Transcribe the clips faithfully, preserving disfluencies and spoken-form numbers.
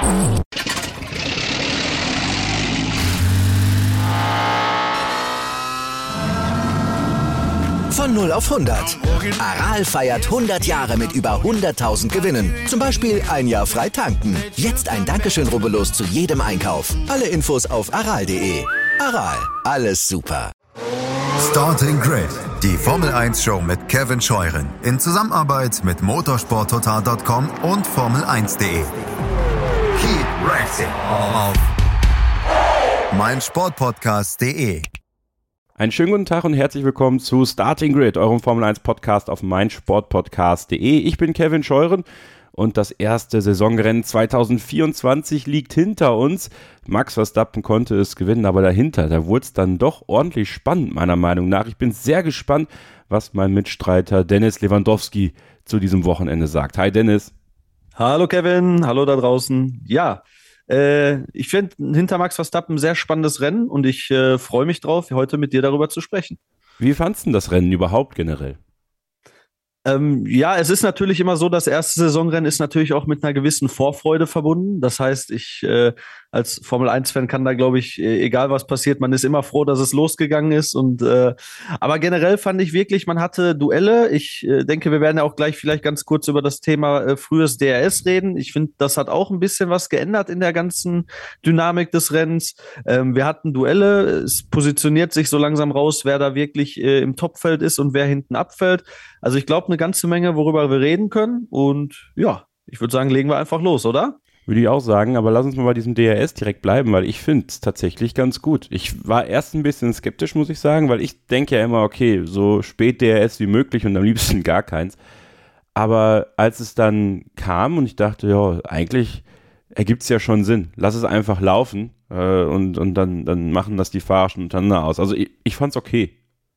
Von null auf hundert. Aral feiert hundert Jahre mit über hunderttausend Gewinnen. Zum Beispiel ein Jahr frei tanken. Jetzt ein Dankeschön, rubbellos zu jedem Einkauf. Alle Infos auf aral punkt de. Aral, alles super. Starting Grid, die Formel eins Show mit Kevin Scheuren in Zusammenarbeit mit motorsporttotal Punkt com und Formel eins Punkt de. Keep racing auf meinsportpodcast Punkt de. Einen schönen guten Tag und herzlich willkommen zu Starting Grid, eurem Formel eins Podcast auf meinsportpodcast Punkt de. Ich bin Kevin Scheuren und das erste Saisonrennen zwanzig vierundzwanzig liegt hinter uns. Max Verstappen konnte es gewinnen, aber dahinter, da wurde es dann doch ordentlich spannend, meiner Meinung nach. Ich bin sehr gespannt, was mein Mitstreiter Dennis Lewandowski zu diesem Wochenende sagt. Hi Dennis. Hallo Kevin, hallo da draußen. Ja, äh, ich finde hinter Max Verstappen ein sehr spannendes Rennen und ich äh, freue mich drauf, heute mit dir darüber zu sprechen. Wie fandst du das Rennen überhaupt generell? Ähm, ja, es ist natürlich immer so, das erste Saisonrennen ist natürlich auch mit einer gewissen Vorfreude verbunden. Das heißt, ich äh, als Formel eins Fan kann da, glaube ich, egal was passiert, man ist immer froh, dass es losgegangen ist. Und äh, aber generell fand ich wirklich, man hatte Duelle. Ich äh, denke, wir werden ja auch gleich vielleicht ganz kurz über das Thema äh, frühes D R S reden. Ich finde, das hat auch ein bisschen was geändert in der ganzen Dynamik des Rennens. Ähm, wir hatten Duelle. Es positioniert sich so langsam raus, wer da wirklich äh, im Topfeld ist und wer hinten abfällt. Also ich glaube, eine ganze Menge, worüber wir reden können. Und ja, ich würde sagen, legen wir einfach los, oder? Würde ich auch sagen, aber lass uns mal bei diesem D R S direkt bleiben, weil ich finde es tatsächlich ganz gut. Ich war erst ein bisschen skeptisch, muss ich sagen, weil ich denke ja immer, okay, so spät D R S wie möglich und am liebsten gar keins. Aber als es dann kam und ich dachte, ja, eigentlich ergibt es ja schon Sinn. Lass es einfach laufen äh, und, und dann, dann machen das die Fahrer schon untereinander aus. Also ich, ich fand es okay.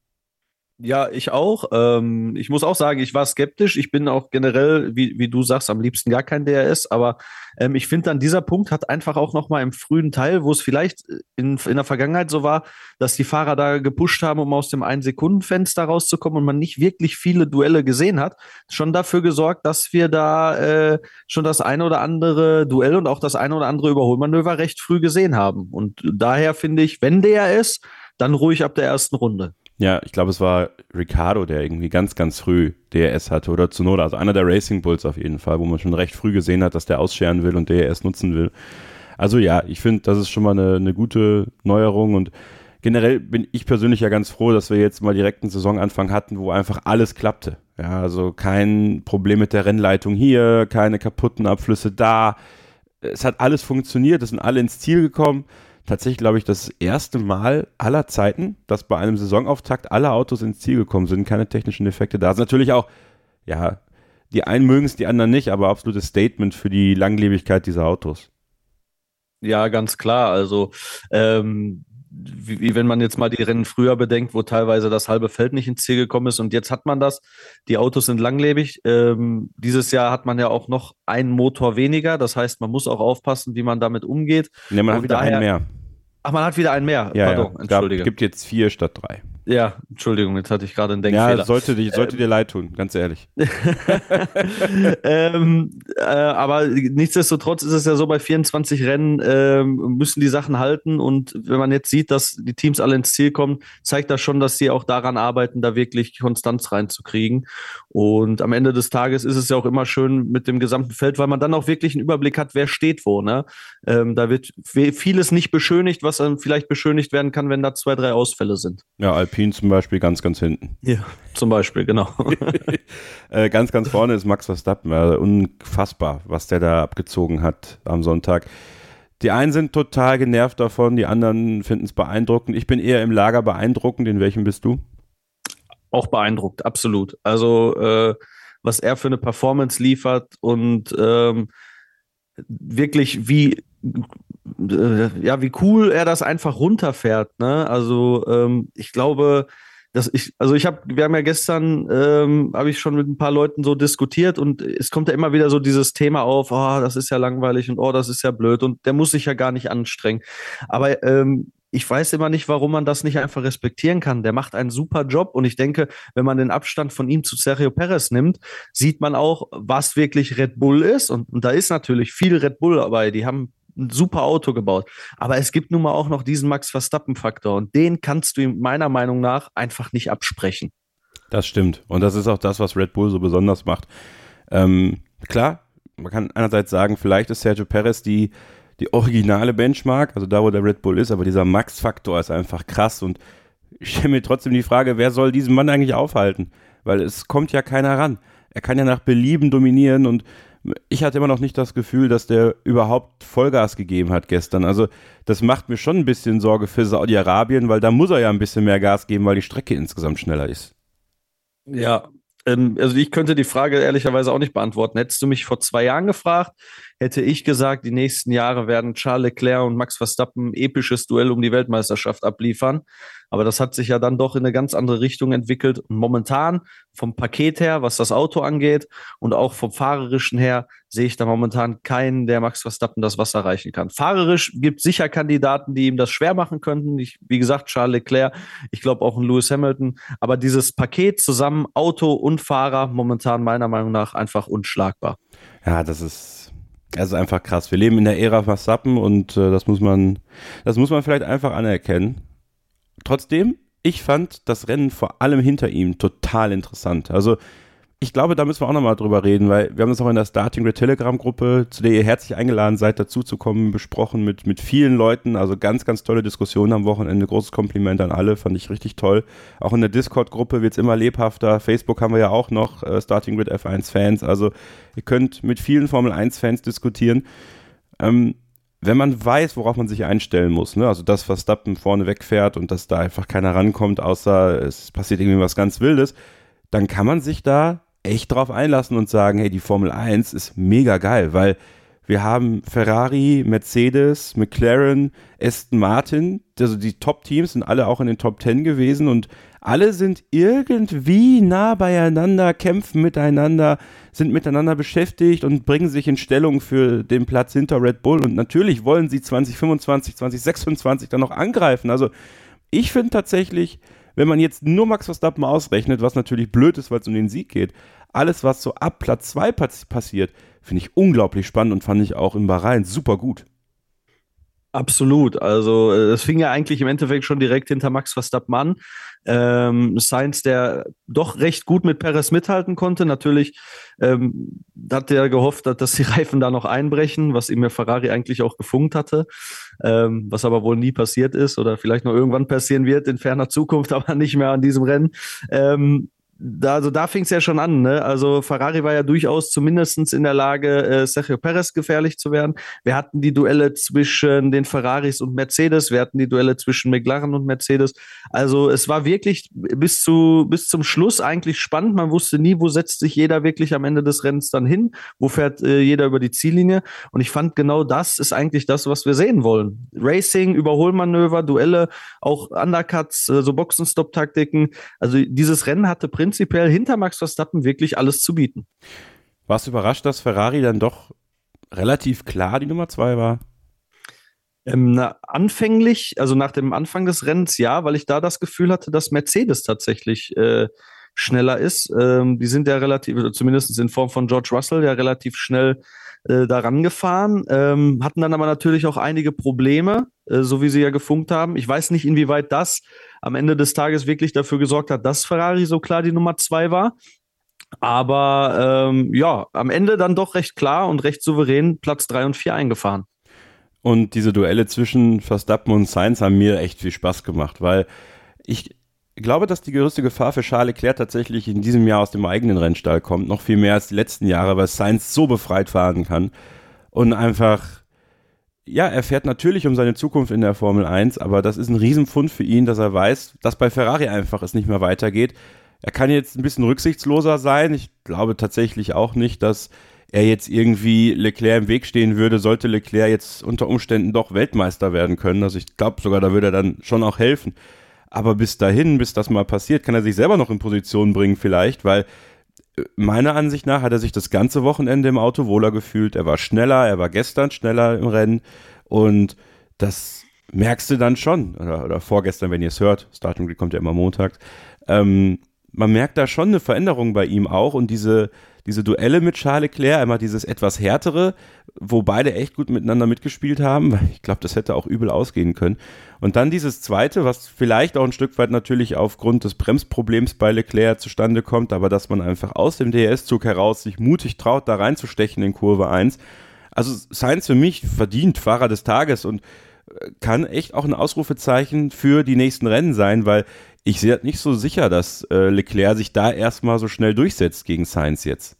Ja, ich auch. Ähm, ich muss auch sagen, ich war skeptisch. Ich bin auch generell, wie, wie du sagst, am liebsten gar kein D R S. Aber ähm, ich finde dann, dieser Punkt hat einfach auch nochmal im frühen Teil, wo es vielleicht in, in der Vergangenheit so war, dass die Fahrer da gepusht haben, um aus dem ein-Sekunden-Fenster rauszukommen und man nicht wirklich viele Duelle gesehen hat, schon dafür gesorgt, dass wir da äh, schon das eine oder andere Duell und auch das eine oder andere Überholmanöver recht früh gesehen haben. Und daher finde ich, wenn D R S, dann ruhig ab der ersten Runde. Ja, ich glaube, es war Ricciardo, der irgendwie ganz, ganz früh D R S hatte oder Tsunoda, also einer der Racing Bulls auf jeden Fall, wo man schon recht früh gesehen hat, dass der ausscheren will und D R S nutzen will. Also ja, ich finde, das ist schon mal eine, eine gute Neuerung und generell bin ich persönlich ja ganz froh, dass wir jetzt mal direkt einen Saisonanfang hatten, wo einfach alles klappte. Ja, also kein Problem mit der Rennleitung hier, keine kaputten Abflüsse da. Es hat alles funktioniert, es sind alle ins Ziel gekommen. Tatsächlich, glaube ich, das erste Mal aller Zeiten, dass bei einem Saisonauftakt alle Autos ins Ziel gekommen sind, keine technischen Defekte da sind. Natürlich auch, ja, die einen mögen es, die anderen nicht, aber absolutes Statement für die Langlebigkeit dieser Autos. Ja, ganz klar. Also, ähm, wie, wie wenn man jetzt mal die Rennen früher bedenkt, wo teilweise das halbe Feld nicht ins Ziel gekommen ist und jetzt hat man das. Die Autos sind langlebig. Ähm, dieses Jahr hat man ja auch noch einen Motor weniger. Das heißt, man muss auch aufpassen, wie man damit umgeht. Ja, man hat wieder daher, einen mehr. Ach, man hat wieder einen mehr. Ja, Pardon, ja. Entschuldige. Es gibt jetzt vier statt drei. Ja, Entschuldigung, jetzt hatte ich gerade einen Denkfehler. Ja, sollte, dich, sollte dir leid tun, ganz ehrlich. ähm, äh, aber nichtsdestotrotz ist es ja so, bei vierundzwanzig Rennen äh, müssen die Sachen halten und wenn man jetzt sieht, dass die Teams alle ins Ziel kommen, zeigt das schon, dass sie auch daran arbeiten, da wirklich Konstanz reinzukriegen. Und am Ende des Tages ist es ja auch immer schön mit dem gesamten Feld, weil man dann auch wirklich einen Überblick hat, wer steht wo. Ne? Ähm, da wird vieles nicht beschönigt, was dann vielleicht beschönigt werden kann, wenn da zwei, drei Ausfälle sind. Ja, Alpine zum Beispiel ganz, ganz hinten. Ja, zum Beispiel, genau. äh, ganz, ganz vorne ist Max Verstappen. Also unfassbar, was der da abgezogen hat am Sonntag. Die einen sind total genervt davon, die anderen finden es beeindruckend. Ich bin eher im Lager beeindruckend. In welchem bist du? Auch beeindruckt, absolut. Also, äh, was er für eine Performance liefert und ähm, wirklich wie ja, wie cool er das einfach runterfährt, ne? Also ähm, ich glaube, dass ich, also ich habe, wir haben ja gestern, ähm, habe ich schon mit ein paar Leuten so diskutiert und es kommt ja immer wieder so dieses Thema auf, oh, das ist ja langweilig und oh, das ist ja blöd und der muss sich ja gar nicht anstrengen. Aber ähm, ich weiß immer nicht, warum man das nicht einfach respektieren kann. Der macht einen super Job und ich denke, wenn man den Abstand von ihm zu Sergio Perez nimmt, sieht man auch, was wirklich Red Bull ist. Und, und da ist natürlich viel Red Bull dabei. Die haben ein super Auto gebaut. Aber es gibt nun mal auch noch diesen Max Verstappen-Faktor und den kannst du ihm meiner Meinung nach einfach nicht absprechen. Das stimmt. Und das ist auch das, was Red Bull so besonders macht. Ähm, klar, man kann einerseits sagen, vielleicht ist Sergio Perez die die originale Benchmark, also da, wo der Red Bull ist, aber dieser Max-Faktor ist einfach krass und ich stelle mir trotzdem die Frage, wer soll diesen Mann eigentlich aufhalten? Weil es kommt ja keiner ran. Er kann ja nach Belieben dominieren und ich hatte immer noch nicht das Gefühl, dass der überhaupt Vollgas gegeben hat gestern. Also das macht mir schon ein bisschen Sorge für Saudi-Arabien, weil da muss er ja ein bisschen mehr Gas geben, weil die Strecke insgesamt schneller ist. Ja, ähm, also ich könnte die Frage ehrlicherweise auch nicht beantworten. Hättest du mich vor zwei Jahren gefragt, hätte ich gesagt, die nächsten Jahre werden Charles Leclerc und Max Verstappen ein episches Duell um die Weltmeisterschaft abliefern. Aber das hat sich ja dann doch in eine ganz andere Richtung entwickelt. Und momentan vom Paket her, was das Auto angeht und auch vom Fahrerischen her, sehe ich da momentan keinen, der Max Verstappen das Wasser reichen kann. Fahrerisch gibt es sicher Kandidaten, die ihm das schwer machen könnten. Ich, wie gesagt, Charles Leclerc, ich glaube auch ein Lewis Hamilton. Aber dieses Paket zusammen, Auto und Fahrer, momentan meiner Meinung nach einfach unschlagbar. Ja, das ist Das ist einfach krass. Wir leben in der Ära Verstappen und äh, das muss man, das muss man vielleicht einfach anerkennen. Trotzdem, ich fand das Rennen vor allem hinter ihm total interessant. Also ich glaube, da müssen wir auch nochmal drüber reden, weil wir haben das auch in der Starting Grid Telegram-Gruppe, zu der ihr herzlich eingeladen seid, dazu zu kommen, besprochen mit, mit vielen Leuten. Also ganz, ganz tolle Diskussionen am Wochenende. Großes Kompliment an alle, fand ich richtig toll. Auch in der Discord-Gruppe wird es immer lebhafter. Facebook haben wir ja auch noch, äh, Starting Grid F eins Fans. Also ihr könnt mit vielen Formel eins Fans diskutieren. Ähm, wenn man weiß, worauf man sich einstellen muss, ne? Also dass Verstappen vorne wegfährt und dass da einfach keiner rankommt, außer es passiert irgendwie was ganz Wildes, dann kann man sich da echt drauf einlassen und sagen, hey, die Formel eins ist mega geil, weil wir haben Ferrari, Mercedes, McLaren, Aston Martin, also die Top-Teams sind alle auch in den Top Ten gewesen und alle sind irgendwie nah beieinander, kämpfen miteinander, sind miteinander beschäftigt und bringen sich in Stellung für den Platz hinter Red Bull und natürlich wollen sie zwanzig fünfundzwanzig, zwanzig sechsundzwanzig dann noch angreifen. Also ich finde tatsächlich, wenn man jetzt nur Max Verstappen ausrechnet, was natürlich blöd ist, weil es um den Sieg geht, alles, was so ab Platz zwei pass- passiert, finde ich unglaublich spannend und fand ich auch in Bahrain super gut. Absolut. Also es fing ja eigentlich im Endeffekt schon direkt hinter Max Verstappen an. Ähm, Sainz, der doch recht gut mit Perez mithalten konnte. Natürlich ähm, hat er gehofft, dass die Reifen da noch einbrechen, was ihm ja Ferrari eigentlich auch gefunkt hatte, ähm, was aber wohl nie passiert ist oder vielleicht noch irgendwann passieren wird in ferner Zukunft, aber nicht mehr an diesem Rennen. Ähm, Da, also da fing es ja schon an, ne? Also Ferrari war ja durchaus zumindest in der Lage, äh, Sergio Perez gefährlich zu werden. Wir hatten die Duelle zwischen den Ferraris und Mercedes, wir hatten die Duelle zwischen McLaren und Mercedes. Also es war wirklich bis zu bis zum Schluss eigentlich spannend. Man wusste nie, wo setzt sich jeder wirklich am Ende des Rennens dann hin, wo fährt äh, jeder über die Ziellinie. Und ich fand genau das ist eigentlich das, was wir sehen wollen. Racing, Überholmanöver, Duelle, auch Undercuts, äh, so Boxenstopp-Taktiken. Also dieses Rennen hatte prinzipiell prinzipiell hinter Max Verstappen wirklich alles zu bieten. Warst du überrascht, dass Ferrari dann doch relativ klar die Nummer zwei war? Ähm, na, anfänglich, also nach dem Anfang des Rennens ja, weil ich da das Gefühl hatte, dass Mercedes tatsächlich äh, schneller ist. Ähm, die sind ja relativ, zumindest in Form von George Russell, ja relativ schnell äh, daran gefahren, ähm, hatten dann aber natürlich auch einige Probleme, äh, so wie sie ja gefunkt haben. Ich weiß nicht, inwieweit das am Ende des Tages wirklich dafür gesorgt hat, dass Ferrari so klar die Nummer zwei war. Aber ähm, ja, am Ende dann doch recht klar und recht souverän Platz drei und vier eingefahren. Und diese Duelle zwischen Verstappen und Sainz haben mir echt viel Spaß gemacht, weil ich glaube, dass die größte Gefahr für Charles Leclerc tatsächlich in diesem Jahr aus dem eigenen Rennstall kommt, noch viel mehr als die letzten Jahre, weil Sainz so befreit fahren kann und einfach, ja, er fährt natürlich um seine Zukunft in der Formel eins, aber das ist ein Riesenpfund für ihn, dass er weiß, dass bei Ferrari einfach es nicht mehr weitergeht. Er kann jetzt ein bisschen rücksichtsloser sein. Ich glaube tatsächlich auch nicht, dass er jetzt irgendwie Leclerc im Weg stehen würde, sollte Leclerc jetzt unter Umständen doch Weltmeister werden können. Also ich glaube sogar, da würde er dann schon auch helfen. Aber bis dahin, bis das mal passiert, kann er sich selber noch in Position bringen vielleicht, weil meiner Ansicht nach hat er sich das ganze Wochenende im Auto wohler gefühlt. Er war schneller, er war gestern schneller im Rennen und das merkst du dann schon, oder, oder vorgestern, wenn ihr es hört, Starting Grid kommt ja immer montags, ähm, man merkt da schon eine Veränderung bei ihm auch und diese, diese Duelle mit Charles Leclerc, einmal dieses etwas härtere, wo beide echt gut miteinander mitgespielt haben, weil ich glaube, das hätte auch übel ausgehen können. Und dann dieses zweite, was vielleicht auch ein Stück weit natürlich aufgrund des Bremsproblems bei Leclerc zustande kommt, aber dass man einfach aus dem D R S-Zug heraus sich mutig traut, da reinzustechen in Kurve eins. Also Sainz für mich verdient Fahrer des Tages und kann echt auch ein Ausrufezeichen für die nächsten Rennen sein, weil ich sehe nicht so sicher, dass äh, Leclerc sich da erstmal so schnell durchsetzt gegen Sainz jetzt.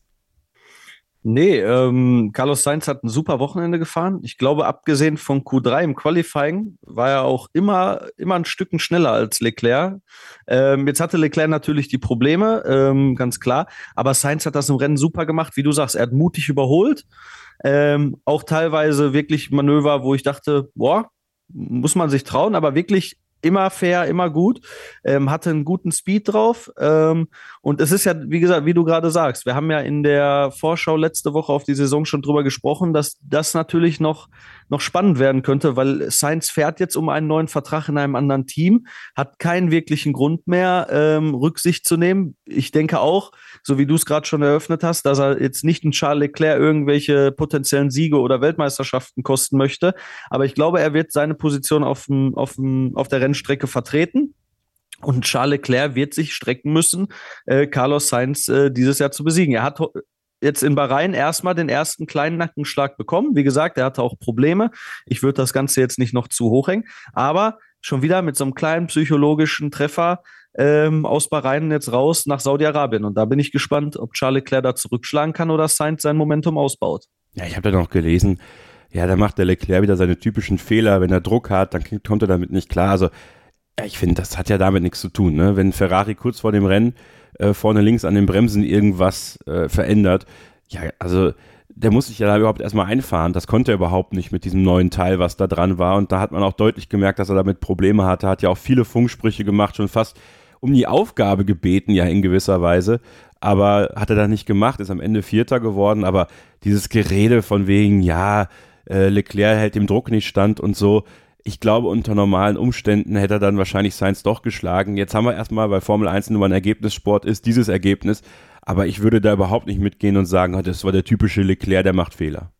Nee, ähm, Carlos Sainz hat ein super Wochenende gefahren. Ich glaube, abgesehen von Q drei im Qualifying war er auch immer, immer ein Stückchen schneller als Leclerc. Ähm, jetzt hatte Leclerc natürlich die Probleme, ähm, ganz klar. Aber Sainz hat das im Rennen super gemacht. Wie du sagst, er hat mutig überholt. Ähm, auch teilweise wirklich Manöver, wo ich dachte, boah, muss man sich trauen, aber wirklich immer fair, immer gut, ähm, hatte einen guten Speed drauf ähm, und es ist ja, wie gesagt, wie du gerade sagst, wir haben ja in der Vorschau letzte Woche auf die Saison schon drüber gesprochen, dass das natürlich noch, noch spannend werden könnte, weil Sainz fährt jetzt um einen neuen Vertrag in einem anderen Team, hat keinen wirklichen Grund mehr, ähm, Rücksicht zu nehmen. Ich denke auch, so wie du es gerade schon eröffnet hast, dass er jetzt nicht einen Charles Leclerc irgendwelche potenziellen Siege oder Weltmeisterschaften kosten möchte, aber ich glaube, er wird seine Position auf, dem, auf, dem, auf der Rennstrecke vertreten. Und Charles Leclerc wird sich strecken müssen, äh, Carlos Sainz äh, dieses Jahr zu besiegen. Er hat jetzt in Bahrain erstmal den ersten kleinen Nackenschlag bekommen. Wie gesagt, er hatte auch Probleme. Ich würde das Ganze jetzt nicht noch zu hoch hängen. Aber schon wieder mit so einem kleinen psychologischen Treffer ähm, aus Bahrain jetzt raus nach Saudi-Arabien. Und da bin ich gespannt, ob Charles Leclerc da zurückschlagen kann oder Sainz sein Momentum ausbaut. Ja, ich habe da noch gelesen, ja, da macht der Leclerc wieder seine typischen Fehler. Wenn er Druck hat, dann kommt er damit nicht klar. Also ich finde, das hat ja damit nichts zu tun. Ne? Wenn Ferrari kurz vor dem Rennen äh, vorne links an den Bremsen irgendwas äh, verändert, ja, also der muss sich ja da überhaupt erstmal einfahren. Das konnte er überhaupt nicht mit diesem neuen Teil, was da dran war. Und da hat man auch deutlich gemerkt, dass er damit Probleme hatte. Hat ja auch viele Funksprüche gemacht, schon fast um die Aufgabe gebeten, ja in gewisser Weise. Aber hat er da nicht gemacht, ist am Ende Vierter geworden. Aber dieses Gerede von wegen, ja, äh, Leclerc hält dem Druck nicht stand und so. Ich glaube, unter normalen Umständen hätte er dann wahrscheinlich Sainz doch geschlagen. Jetzt haben wir erstmal, weil Formel eins nur ein Ergebnissport ist, dieses Ergebnis. Aber ich würde da überhaupt nicht mitgehen und sagen, das war der typische Leclerc, der macht Fehler.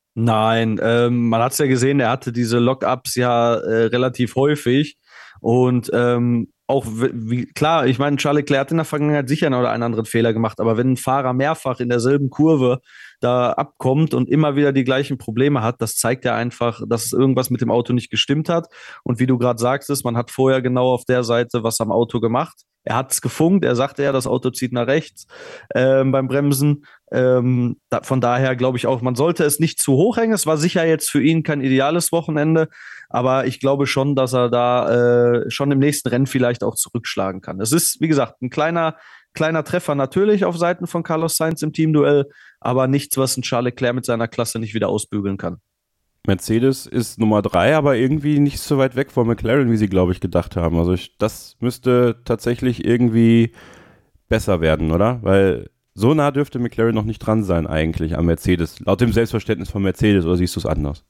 Nein, ähm, man hat es ja gesehen, er hatte diese Lock-ups ja äh, relativ häufig. Und ähm, auch, wie, klar, ich meine, Charles Leclerc hat in der Vergangenheit sicher einen oder einen anderen Fehler gemacht. Aber wenn ein Fahrer mehrfach in derselben Kurve da abkommt und immer wieder die gleichen Probleme hat, das zeigt ja einfach, dass irgendwas mit dem Auto nicht gestimmt hat. Und wie du gerade sagtest, man hat vorher genau auf der Seite was am Auto gemacht. Er hat es gefunkt, er sagte ja, das Auto zieht nach rechts ähm, beim Bremsen. Ähm, da, von daher glaube ich auch, man sollte es nicht zu hoch hängen. Es war sicher jetzt für ihn kein ideales Wochenende, aber ich glaube schon, dass er da äh, schon im nächsten Rennen vielleicht auch zurückschlagen kann. Es ist, wie gesagt, ein kleiner Kleiner Treffer natürlich auf Seiten von Carlos Sainz im Teamduell, aber nichts, was ein Charles Leclerc mit seiner Klasse nicht wieder ausbügeln kann. Mercedes ist Nummer drei, aber irgendwie nicht so weit weg von McLaren, wie sie, glaube ich, gedacht haben. Also ich, das müsste tatsächlich irgendwie besser werden, oder? Weil so nah dürfte McLaren noch nicht dran sein eigentlich am Mercedes, laut dem Selbstverständnis von Mercedes, oder siehst du es anders?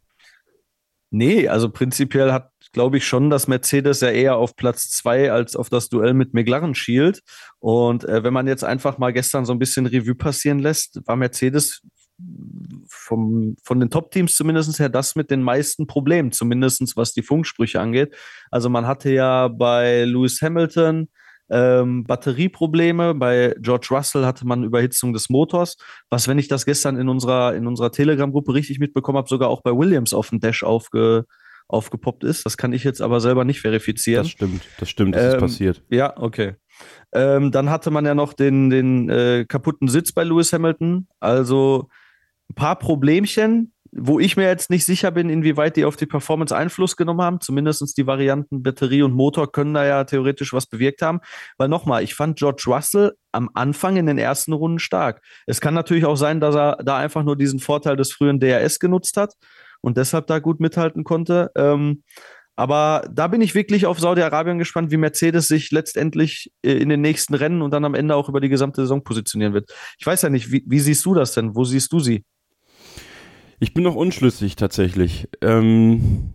Nee, also prinzipiell hat, glaube ich, schon, dass Mercedes ja eher auf Platz zwei als auf das Duell mit McLaren schielt. Und äh, wenn man jetzt einfach mal gestern so ein bisschen Revue passieren lässt, war Mercedes vom, von den Top-Teams zumindest her das mit den meisten Problemen, zumindest was die Funksprüche angeht. Also man hatte ja bei Lewis Hamilton Ähm, Batterieprobleme. Bei George Russell hatte man Überhitzung des Motors, was, wenn ich das gestern in unserer, in unserer Telegram-Gruppe richtig mitbekommen habe, sogar auch bei Williams auf dem Dash aufge, aufgepoppt ist. Das kann ich jetzt aber selber nicht verifizieren. Das stimmt, das stimmt, das ähm, ist passiert. Ja, okay. Ähm, dann hatte man ja noch den, den äh, kaputten Sitz bei Lewis Hamilton. Also ein paar Problemchen, wo ich mir jetzt nicht sicher bin, inwieweit die auf die Performance Einfluss genommen haben. Zumindest die Varianten Batterie und Motor können da ja theoretisch was bewirkt haben. Weil nochmal, ich fand George Russell am Anfang in den ersten Runden stark. Es kann natürlich auch sein, dass er da einfach nur diesen Vorteil des frühen D R S genutzt hat und deshalb da gut mithalten konnte. Ähm, aber da bin ich wirklich auf Saudi-Arabien gespannt, wie Mercedes sich letztendlich in den nächsten Rennen und dann am Ende auch über die gesamte Saison positionieren wird. Ich weiß ja nicht, wie, wie siehst du das denn? Wo siehst du sie? Ich bin noch unschlüssig tatsächlich. Ähm,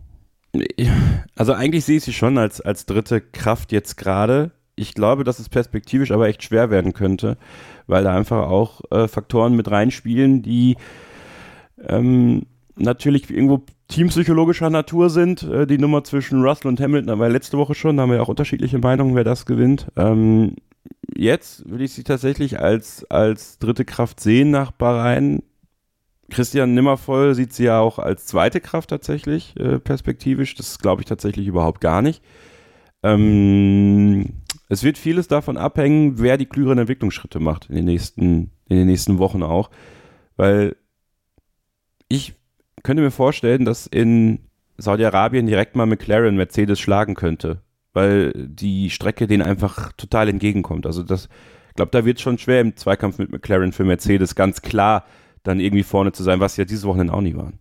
Also eigentlich sehe ich sie schon als, als dritte Kraft jetzt gerade. Ich glaube, dass es perspektivisch aber echt schwer werden könnte, weil da einfach auch äh, Faktoren mit reinspielen, die ähm, natürlich irgendwo teampsychologischer Natur sind. Äh, die Nummer zwischen Russell und Hamilton, aber letzte Woche schon, da haben wir ja auch unterschiedliche Meinungen, wer das gewinnt. Ähm, jetzt würde ich sie tatsächlich als, als dritte Kraft sehen nach Bahrain. Christian Nimmervoll sieht sie ja auch als zweite Kraft tatsächlich, äh, perspektivisch. Das glaube ich tatsächlich überhaupt gar nicht. Ähm, es wird vieles davon abhängen, wer die klügeren Entwicklungsschritte macht in den nächsten, in den nächsten Wochen auch. Weil ich könnte mir vorstellen, dass in Saudi-Arabien direkt mal McLaren Mercedes schlagen könnte, weil die Strecke denen einfach total entgegenkommt. Also das, ich glaube, da wird es schon schwer im Zweikampf mit McLaren für Mercedes ganz klar dann irgendwie vorne zu sein, was sie ja dieses Wochenende auch nie waren.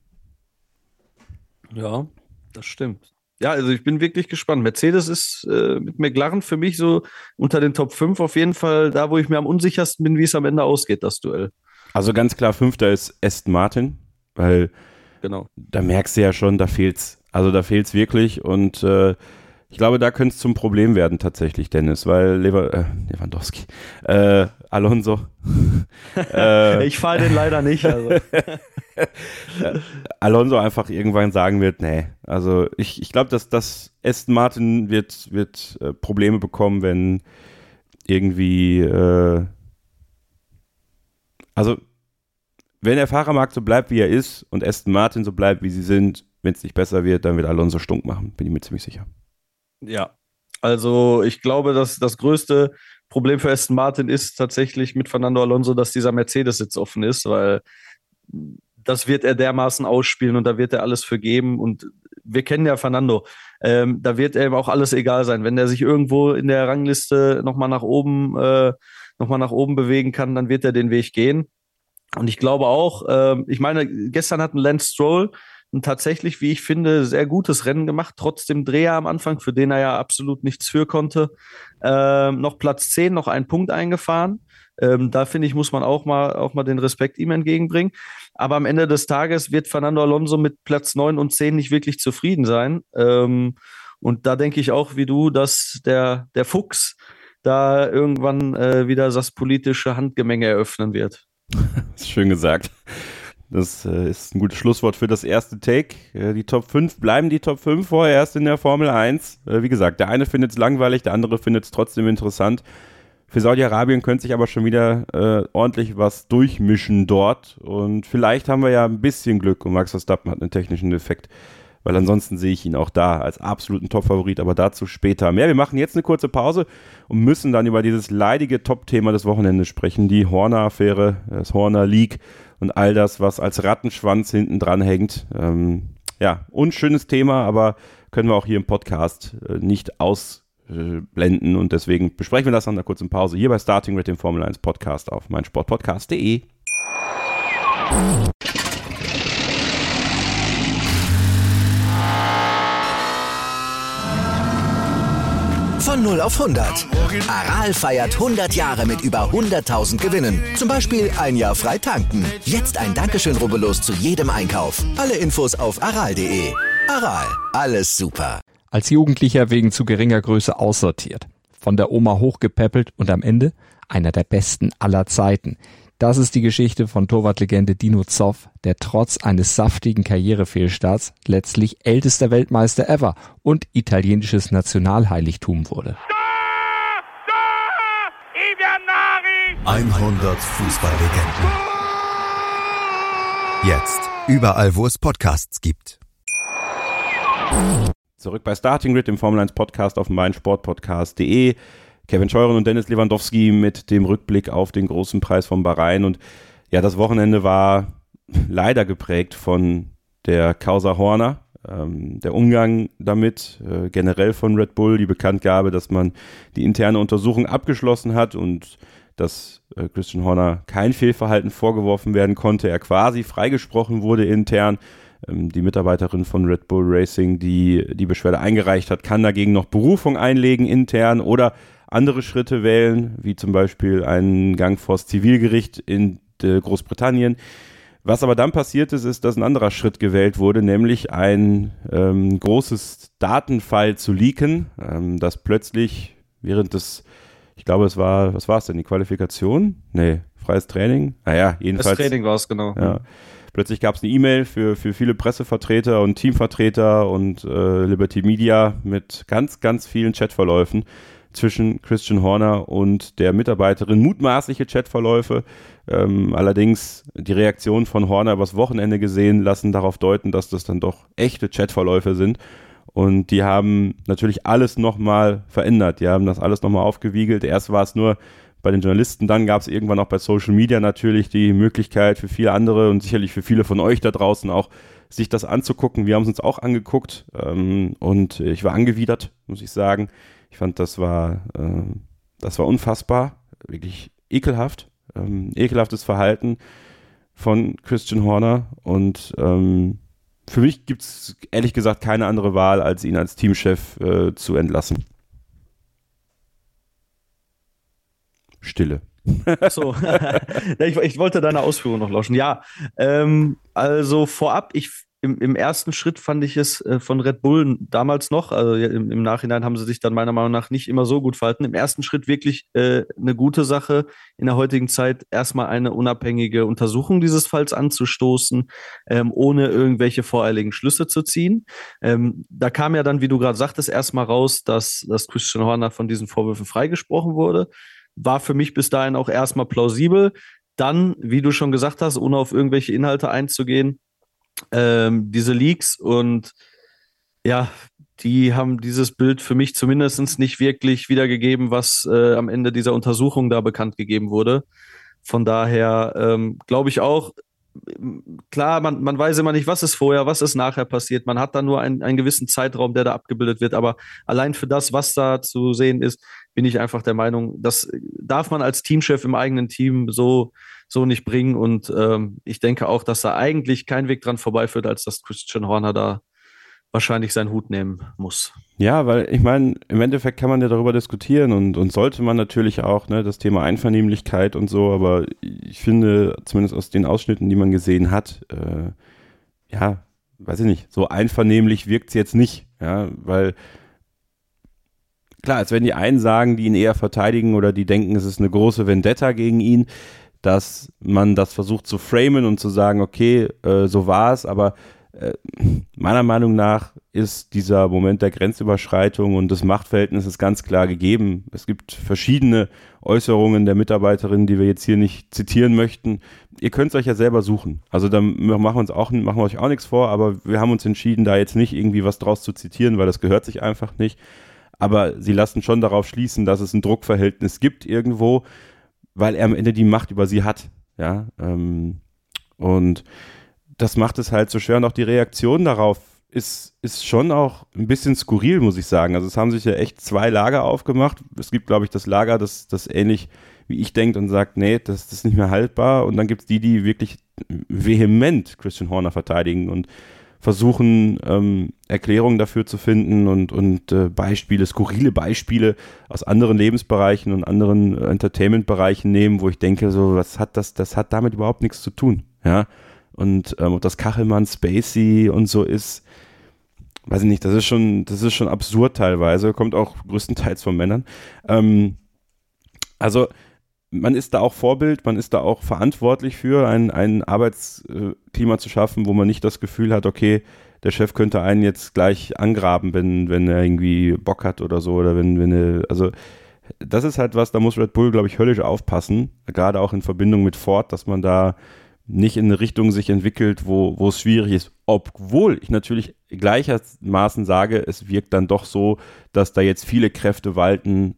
Ja, das stimmt. Ja, also ich bin wirklich gespannt. Mercedes ist äh, mit McLaren für mich so unter den Top fünf auf jeden Fall da, wo ich mir am unsichersten bin, wie es am Ende ausgeht, das Duell. Also ganz klar, Fünfter ist Aston Martin, weil genau. Da merkst du ja schon, da fehlt's. Also da fehlt's wirklich und äh, ich glaube, da könnte es zum Problem werden tatsächlich, Dennis, weil Lever, äh, Lewandowski, äh, Alonso. äh, ich fahre den leider nicht. Also. Alonso einfach irgendwann sagen wird, nee, also ich, ich glaube, dass das Aston Martin wird, wird äh, Probleme bekommen, wenn irgendwie, äh, also wenn der Fahrermarkt so bleibt, wie er ist und Aston Martin so bleibt, wie sie sind, wenn es nicht besser wird, dann wird Alonso stunk machen, bin ich mir ziemlich sicher. Ja, also ich glaube, dass das größte Problem für Aston Martin ist tatsächlich mit Fernando Alonso, dass dieser Mercedes-Sitz offen ist, weil das wird er dermaßen ausspielen und da wird er alles für geben und wir kennen ja Fernando, ähm, da wird ihm auch alles egal sein. Wenn er sich irgendwo in der Rangliste nochmal nach oben, äh, nochmal nach oben bewegen kann, dann wird er den Weg gehen. Und ich glaube auch, äh, ich meine, gestern hat ein Lance Stroll ein tatsächlich, wie ich finde, sehr gutes Rennen gemacht, trotz dem Dreher am Anfang, für den er ja absolut nichts für konnte. Ähm, noch Platz zehn, noch einen Punkt eingefahren. Ähm, da finde ich, muss man auch mal, auch mal den Respekt ihm entgegenbringen. Aber am Ende des Tages wird Fernando Alonso mit Platz neun und zehn nicht wirklich zufrieden sein. Ähm, und da denke ich auch wie du, dass der, der Fuchs da irgendwann äh, wieder das politische Handgemenge eröffnen wird. Das ist schön gesagt. Das äh, ist ein gutes Schlusswort für das erste Take. Äh, die Top fünf bleiben die Top fünf vorerst in der Formel eins. Äh, wie gesagt, der eine findet es langweilig, der andere findet es trotzdem interessant. Für Saudi-Arabien könnte sich aber schon wieder äh, ordentlich was durchmischen dort. Und vielleicht haben wir ja ein bisschen Glück und Max Verstappen hat einen technischen Defekt. Weil ansonsten sehe ich ihn auch da als absoluten Top-Favorit, aber dazu später mehr. Wir machen jetzt eine kurze Pause und müssen dann über dieses leidige Top-Thema des Wochenendes sprechen, die Horner-Affäre, das Horner-Leak und all das, was als Rattenschwanz hinten dran hängt. Ähm, ja, unschönes Thema, aber können wir auch hier im Podcast äh, nicht ausblenden und deswegen besprechen wir das nach einer kurzen Pause hier bei Starting Grid, dem Formel eins Podcast auf meinsportpodcast punkt de. Von null auf hundert. Aral feiert hundert Jahre mit über hunderttausend Gewinnen. Zum Beispiel ein Jahr frei tanken. Jetzt ein Dankeschön, rubbellos zu jedem Einkauf. Alle Infos auf aral punkt de. Aral, alles super. Als Jugendlicher wegen zu geringer Größe aussortiert. Von der Oma hochgepäppelt und am Ende einer der besten aller Zeiten. Das ist die Geschichte von Torwartlegende Dino Zoff, der trotz eines saftigen Karrierefehlstarts letztlich ältester Weltmeister ever und italienisches Nationalheiligtum wurde. hundert Fußballlegenden. Jetzt überall, wo es Podcasts gibt. Zurück bei Starting Grid, dem Formel eins Podcast auf meinsportpodcast punkt de. Kevin Scheuren und Dennis Lewandowski mit dem Rückblick auf den großen Preis von Bahrain. Und ja, das Wochenende war leider geprägt von der Causa Horner, ähm, der Umgang damit, äh, generell von Red Bull, die Bekanntgabe, dass man die interne Untersuchung abgeschlossen hat und dass äh, Christian Horner kein Fehlverhalten vorgeworfen werden konnte, er quasi freigesprochen wurde intern. Ähm, die Mitarbeiterin von Red Bull Racing, die die Beschwerde eingereicht hat, kann dagegen noch Berufung einlegen intern oder andere Schritte wählen, wie zum Beispiel einen Gang vors Zivilgericht in Großbritannien. Was aber dann passiert ist, ist, dass ein anderer Schritt gewählt wurde, nämlich ein ähm, großes Datenfile zu leaken, ähm, das plötzlich während des, ich glaube, es war, was war es denn, die Qualifikation? Nee, freies Training? Naja, jedenfalls. Das Training war es, genau. Ja. Plötzlich gab es eine E-Mail für, für viele Pressevertreter und Teamvertreter und äh, Liberty Media mit ganz, ganz vielen Chatverläufen zwischen Christian Horner und der Mitarbeiterin, mutmaßliche Chatverläufe. Ähm, allerdings die Reaktionen von Horner übers Wochenende gesehen lassen darauf deuten, dass das dann doch echte Chatverläufe sind. Und die haben natürlich alles nochmal verändert. Die haben das alles nochmal aufgewiegelt. Erst war es nur bei den Journalisten, dann gab es irgendwann auch bei Social Media natürlich die Möglichkeit für viele andere und sicherlich für viele von euch da draußen auch, sich das anzugucken. Wir haben es uns auch angeguckt ähm, und ich war angewidert, muss ich sagen. Ich fand, das war, äh, das war unfassbar, wirklich ekelhaft, ähm, ekelhaftes Verhalten von Christian Horner und ähm, für mich gibt es ehrlich gesagt keine andere Wahl, als ihn als Teamchef äh, zu entlassen. Stille. So, ich, ich wollte deine Ausführung noch lauschen. Ja, ähm, also vorab, ich im, im ersten Schritt fand ich es äh, von Red Bull damals noch, also im, im Nachhinein haben sie sich dann meiner Meinung nach nicht immer so gut verhalten. Im ersten Schritt wirklich äh, eine gute Sache, in der heutigen Zeit erstmal eine unabhängige Untersuchung dieses Falls anzustoßen, ähm, ohne irgendwelche voreiligen Schlüsse zu ziehen. Ähm, da kam ja dann, wie du gerade sagtest, erstmal raus, dass, dass Christian Horner von diesen Vorwürfen freigesprochen wurde. War für mich bis dahin auch erstmal plausibel. Dann, wie du schon gesagt hast, ohne auf irgendwelche Inhalte einzugehen, ähm, diese Leaks und ja, die haben dieses Bild für mich zumindest nicht wirklich wiedergegeben, was äh, am Ende dieser Untersuchung da bekannt gegeben wurde. Von daher ähm, glaube ich auch, klar, man, man weiß immer nicht, was ist vorher, was ist nachher passiert. Man hat da nur einen, einen gewissen Zeitraum, der da abgebildet wird. Aber allein für das, was da zu sehen ist, bin ich einfach der Meinung, das darf man als Teamchef im eigenen Team so, so nicht bringen. Und ähm, ich denke auch, dass da eigentlich kein Weg dran vorbeiführt, als dass Christian Horner da wahrscheinlich seinen Hut nehmen muss. Ja, weil ich meine, im Endeffekt kann man ja darüber diskutieren und, und sollte man natürlich auch, ne, das Thema Einvernehmlichkeit und so, aber ich finde, zumindest aus den Ausschnitten, die man gesehen hat, äh, ja, weiß ich nicht, so einvernehmlich wirkt es jetzt nicht, ja, weil klar, als wenn die einen sagen, die ihn eher verteidigen oder die denken, es ist eine große Vendetta gegen ihn, dass man das versucht zu framen und zu sagen, okay, äh, so war es, aber äh, meiner Meinung nach ist dieser Moment der Grenzüberschreitung und des Machtverhältnisses ganz klar gegeben. Es gibt verschiedene Äußerungen der Mitarbeiterin, die wir jetzt hier nicht zitieren möchten. Ihr könnt es euch ja selber suchen. Also da machen wir uns auch, machen wir euch auch nichts vor, aber wir haben uns entschieden, da jetzt nicht irgendwie was draus zu zitieren, weil das gehört sich einfach nicht. Aber sie lassen schon darauf schließen, dass es ein Druckverhältnis gibt irgendwo, weil er am Ende die Macht über sie hat. Ja, ähm, und das macht es halt so schwer und auch die Reaktion darauf ist, ist schon auch ein bisschen skurril, muss ich sagen. Also es haben sich ja echt zwei Lager aufgemacht. Es gibt, glaube ich, das Lager, das, das ähnlich wie ich denkt und sagt, nee, das, das ist nicht mehr haltbar. Und dann gibt es die, die wirklich vehement Christian Horner verteidigen und versuchen, ähm, Erklärungen dafür zu finden und, und äh, Beispiele, skurrile Beispiele aus anderen Lebensbereichen und anderen äh, Entertainment-Bereichen nehmen, wo ich denke, so, was hat das, das hat damit überhaupt nichts zu tun, ja. Und ähm, ob das Kachelmann Spacey und so ist, weiß ich nicht, das ist schon, das ist schon absurd teilweise, kommt auch größtenteils von Männern. Ähm, also man ist da auch Vorbild, man ist da auch verantwortlich für, ein, ein Arbeitsklima zu schaffen, wo man nicht das Gefühl hat, okay, der Chef könnte einen jetzt gleich angraben, wenn, wenn er irgendwie Bock hat oder so, oder wenn, wenn er, also das ist halt was, da muss Red Bull, glaube ich, höllisch aufpassen, gerade auch in Verbindung mit Ford, dass man da nicht in eine Richtung sich entwickelt, wo, wo es schwierig ist, obwohl ich natürlich gleichermaßen sage, es wirkt dann doch so, dass da jetzt viele Kräfte walten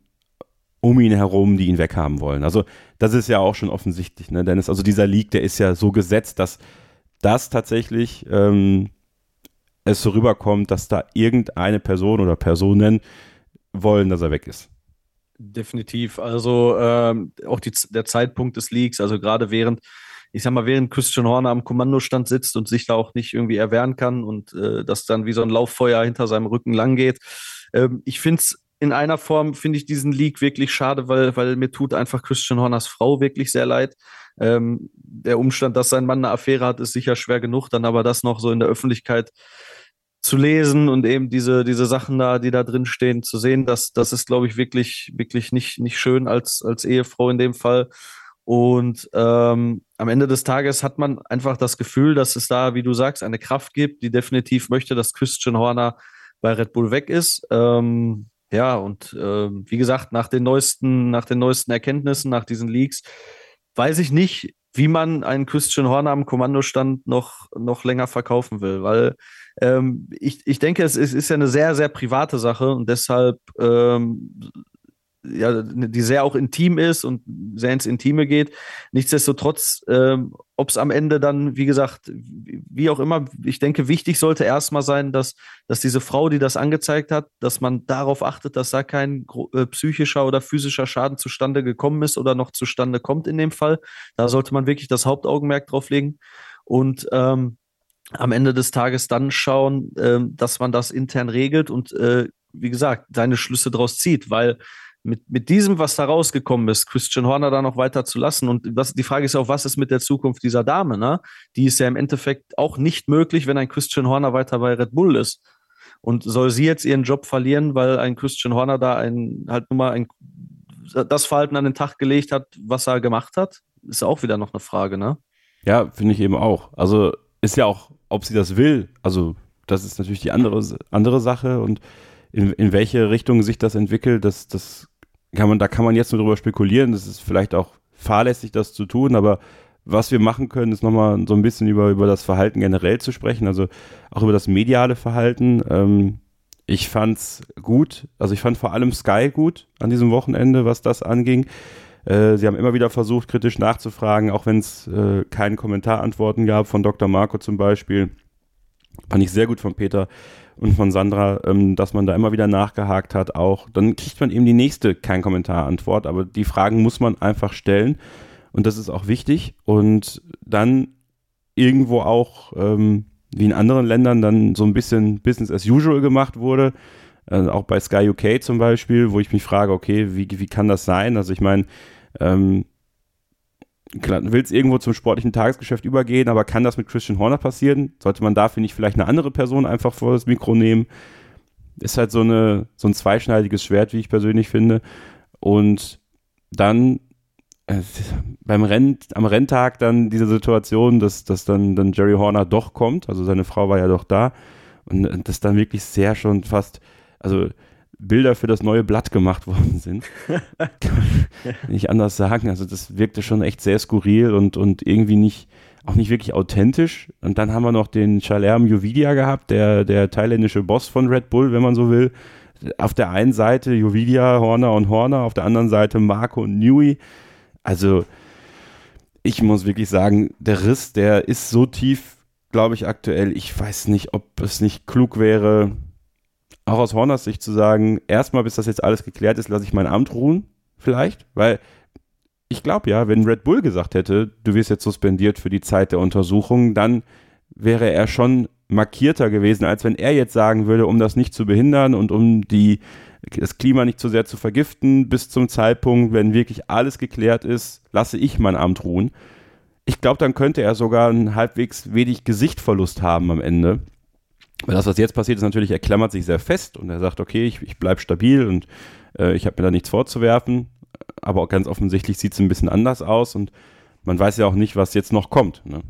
um ihn herum, die ihn weghaben wollen. Also das ist ja auch schon offensichtlich, ne, Dennis, also dieser Leak, der ist ja so gesetzt, dass das tatsächlich ähm, es so rüberkommt, dass da irgendeine Person oder Personen wollen, dass er weg ist. Definitiv, also ähm, auch die, der Zeitpunkt des Leaks, also gerade während ich sag mal, während Christian Horner am Kommandostand sitzt und sich da auch nicht irgendwie erwehren kann und äh, das dann wie so ein Lauffeuer hinter seinem Rücken lang geht. Ähm, ich finde es in einer Form finde ich diesen Leak wirklich schade, weil, weil mir tut einfach Christian Horners Frau wirklich sehr leid. Ähm, der Umstand, dass sein Mann eine Affäre hat, ist sicher schwer genug, dann aber das noch so in der Öffentlichkeit zu lesen und eben diese, diese Sachen da, die da drin stehen, zu sehen, das, das ist, glaube ich, wirklich, wirklich nicht, nicht schön als, als Ehefrau in dem Fall. Und ähm, am Ende des Tages hat man einfach das Gefühl, dass es da, wie du sagst, eine Kraft gibt, die definitiv möchte, dass Christian Horner bei Red Bull weg ist. Ähm, ja, und äh, wie gesagt, nach den neuesten, nach den neuesten Erkenntnissen, nach diesen Leaks, weiß ich nicht, wie man einen Christian Horner am Kommandostand noch, noch länger verkaufen will, weil ähm, ich, ich denke, es ist, ist ja eine sehr, sehr private Sache und deshalb ähm, ja, die sehr auch intim ist und sehr ins Intime geht. Nichtsdestotrotz, ähm, ob es am Ende dann, wie gesagt, wie auch immer, ich denke, wichtig sollte erstmal sein, dass, dass diese Frau, die das angezeigt hat, dass man darauf achtet, dass da kein äh, psychischer oder physischer Schaden zustande gekommen ist oder noch zustande kommt in dem Fall. Da sollte man wirklich das Hauptaugenmerk drauf legen und ähm, am Ende des Tages dann schauen, ähm, dass man das intern regelt und äh, wie gesagt, seine Schlüsse draus zieht, weil Mit, mit diesem, was da rausgekommen ist, Christian Horner da noch weiter zu lassen. Und das, die Frage ist ja auch, was ist mit der Zukunft dieser Dame? Ne? Die ist ja im Endeffekt auch nicht möglich, wenn ein Christian Horner weiter bei Red Bull ist. Und soll sie jetzt ihren Job verlieren, weil ein Christian Horner da ein, halt nur mal ein, das Verhalten an den Tag gelegt hat, was er gemacht hat? Ist auch wieder noch eine Frage, ne? Ja, finde ich eben auch. Also ist ja auch, ob sie das will. Also das ist natürlich die andere, andere Sache und in, in welche Richtung sich das entwickelt, das, das kann man, da kann man jetzt nur drüber spekulieren. Das ist vielleicht auch fahrlässig, das zu tun, aber was wir machen können, ist nochmal so ein bisschen über, über das Verhalten generell zu sprechen, also auch über das mediale Verhalten. Ähm, ich fand's gut, also ich fand vor allem Sky gut an diesem Wochenende, was das anging. Äh, sie haben immer wieder versucht, kritisch nachzufragen, auch wenn es äh, keine Kommentarantworten gab, von Doktor Marco zum Beispiel. Fand ich sehr gut von Peter und von Sandra, ähm, dass man da immer wieder nachgehakt hat auch. Dann kriegt man eben die nächste Kein-Kommentar-Antwort, aber die Fragen muss man einfach stellen und das ist auch wichtig. Und dann irgendwo auch, ähm, wie in anderen Ländern, dann so ein bisschen Business as usual gemacht wurde, äh, auch bei Sky U K zum Beispiel, wo ich mich frage, okay, wie, wie kann das sein? Also ich meine, ähm, klar, du willst irgendwo zum sportlichen Tagesgeschäft übergehen, aber kann das mit Christian Horner passieren? Sollte man dafür nicht vielleicht eine andere Person einfach vor das Mikro nehmen? Ist halt so, eine, so ein zweischneidiges Schwert, wie ich persönlich finde. Und dann äh, beim Renn, am Renntag dann diese Situation, dass, dass dann, dann Jerry Horner doch kommt, also seine Frau war ja doch da und das dann wirklich sehr schon fast, also Bilder für das neue Blatt gemacht worden sind. Kann man nicht anders sagen. Also das wirkte schon echt sehr skurril und, und irgendwie nicht, auch nicht wirklich authentisch. Und dann haben wir noch den Chalerm Jovidia gehabt, der, der thailändische Boss von Red Bull, wenn man so will. Auf der einen Seite Jovidia, Horner und Horner, auf der anderen Seite Marco und Newey. Also ich muss wirklich sagen, der Riss, der ist so tief, glaube ich, aktuell. Ich weiß nicht, ob es nicht klug wäre, auch aus Horners Sicht zu sagen, erstmal, bis das jetzt alles geklärt ist, lasse ich mein Amt ruhen, vielleicht, weil ich glaube ja, wenn Red Bull gesagt hätte, du wirst jetzt suspendiert für die Zeit der Untersuchung, dann wäre er schon markierter gewesen, als wenn er jetzt sagen würde, um das nicht zu behindern und um die, das Klima nicht zu sehr zu vergiften, bis zum Zeitpunkt, wenn wirklich alles geklärt ist, lasse ich mein Amt ruhen. Ich glaube, dann könnte er sogar einen halbwegs wenig Gesichtverlust haben am Ende. Weil das, was jetzt passiert, ist natürlich, er klammert sich sehr fest und er sagt, okay, ich, ich bleibe stabil und äh, ich habe mir da nichts vorzuwerfen, aber auch ganz offensichtlich sieht es ein bisschen anders aus und man weiß ja auch nicht, was jetzt noch kommt. Ne?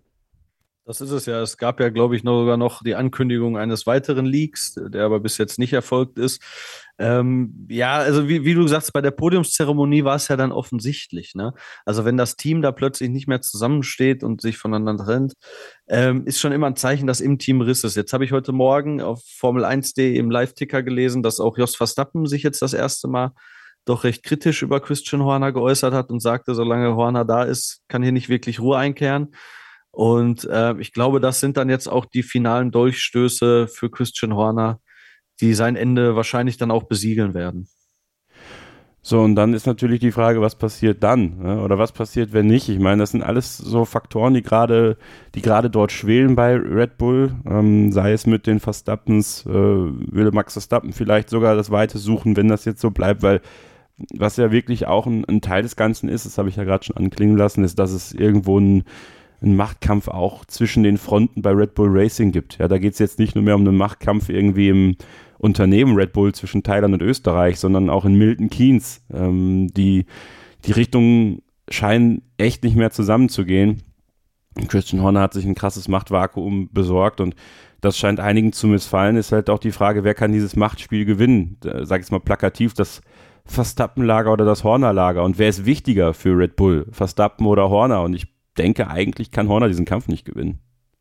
Das ist es ja. Es gab ja, glaube ich, noch sogar noch die Ankündigung eines weiteren Leaks, der aber bis jetzt nicht erfolgt ist. Ähm, ja, also wie, wie du sagst, bei der Podiumszeremonie war es ja dann offensichtlich. Ne? Also wenn das Team da plötzlich nicht mehr zusammensteht und sich voneinander trennt, ähm, ist schon immer ein Zeichen, dass im Team Riss ist. Jetzt habe ich heute Morgen auf Formel eins punkt de im Live-Ticker gelesen, dass auch Jos Verstappen sich jetzt das erste Mal doch recht kritisch über Christian Horner geäußert hat und sagte, solange Horner da ist, kann hier nicht wirklich Ruhe einkehren. Und äh, ich glaube, das sind dann jetzt auch die finalen Dolchstöße für Christian Horner, die sein Ende wahrscheinlich dann auch besiegeln werden. So, und dann ist natürlich die Frage, was passiert dann? Ne? Oder was passiert, wenn nicht? Ich meine, das sind alles so Faktoren, die gerade die gerade dort schwelen bei Red Bull. Ähm, sei es mit den Verstappens, äh, würde Max Verstappen vielleicht sogar das Weite suchen, wenn das jetzt so bleibt, weil was ja wirklich auch ein, ein Teil des Ganzen ist, das habe ich ja gerade schon anklingen lassen, ist, dass es irgendwo ein, ein Machtkampf auch zwischen den Fronten bei Red Bull Racing gibt. Ja, da geht es jetzt nicht nur mehr um einen Machtkampf irgendwie im Unternehmen Red Bull zwischen Thailand und Österreich, sondern auch in Milton Keynes. Ähm, die, die Richtungen scheinen echt nicht mehr zusammenzugehen. Christian Horner hat sich ein krasses Machtvakuum besorgt und das scheint einigen zu missfallen. Ist halt auch die Frage, wer kann dieses Machtspiel gewinnen? Da, sag ich jetzt mal plakativ, das Verstappen-Lager oder das Horner-Lager. Und wer ist wichtiger für Red Bull? Verstappen oder Horner? Und ich denke, eigentlich kann Horner diesen Kampf nicht gewinnen.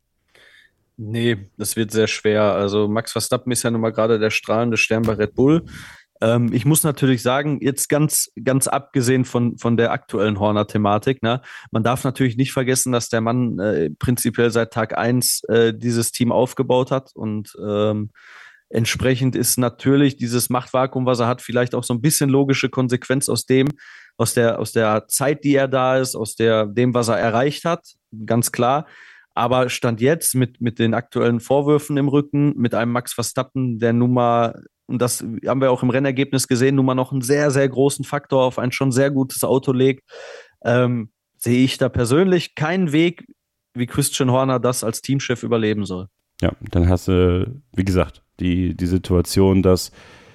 Nee, das wird sehr schwer. Also Max Verstappen ist ja nun mal gerade der strahlende Stern bei Red Bull. Ähm, ich muss natürlich sagen, jetzt ganz, ganz abgesehen von, von der aktuellen Horner-Thematik, ne, man darf natürlich nicht vergessen, dass der Mann äh, prinzipiell seit Tag eins äh, dieses Team aufgebaut hat und ähm, entsprechend ist natürlich dieses Machtvakuum, was er hat, vielleicht auch so ein bisschen logische Konsequenz aus dem, aus der, aus der Zeit, die er da ist, aus der, dem, was er erreicht hat, ganz klar. Aber Stand jetzt mit, mit den aktuellen Vorwürfen im Rücken, mit einem Max Verstappen, der nun mal, und das haben wir auch im Rennergebnis gesehen, nun mal noch einen sehr, sehr großen Faktor auf ein schon sehr gutes Auto legt, ähm, sehe ich da persönlich keinen Weg, wie Christian Horner das als Teamchef überleben soll. Ja, dann hast du, wie gesagt, die, die Situation, dass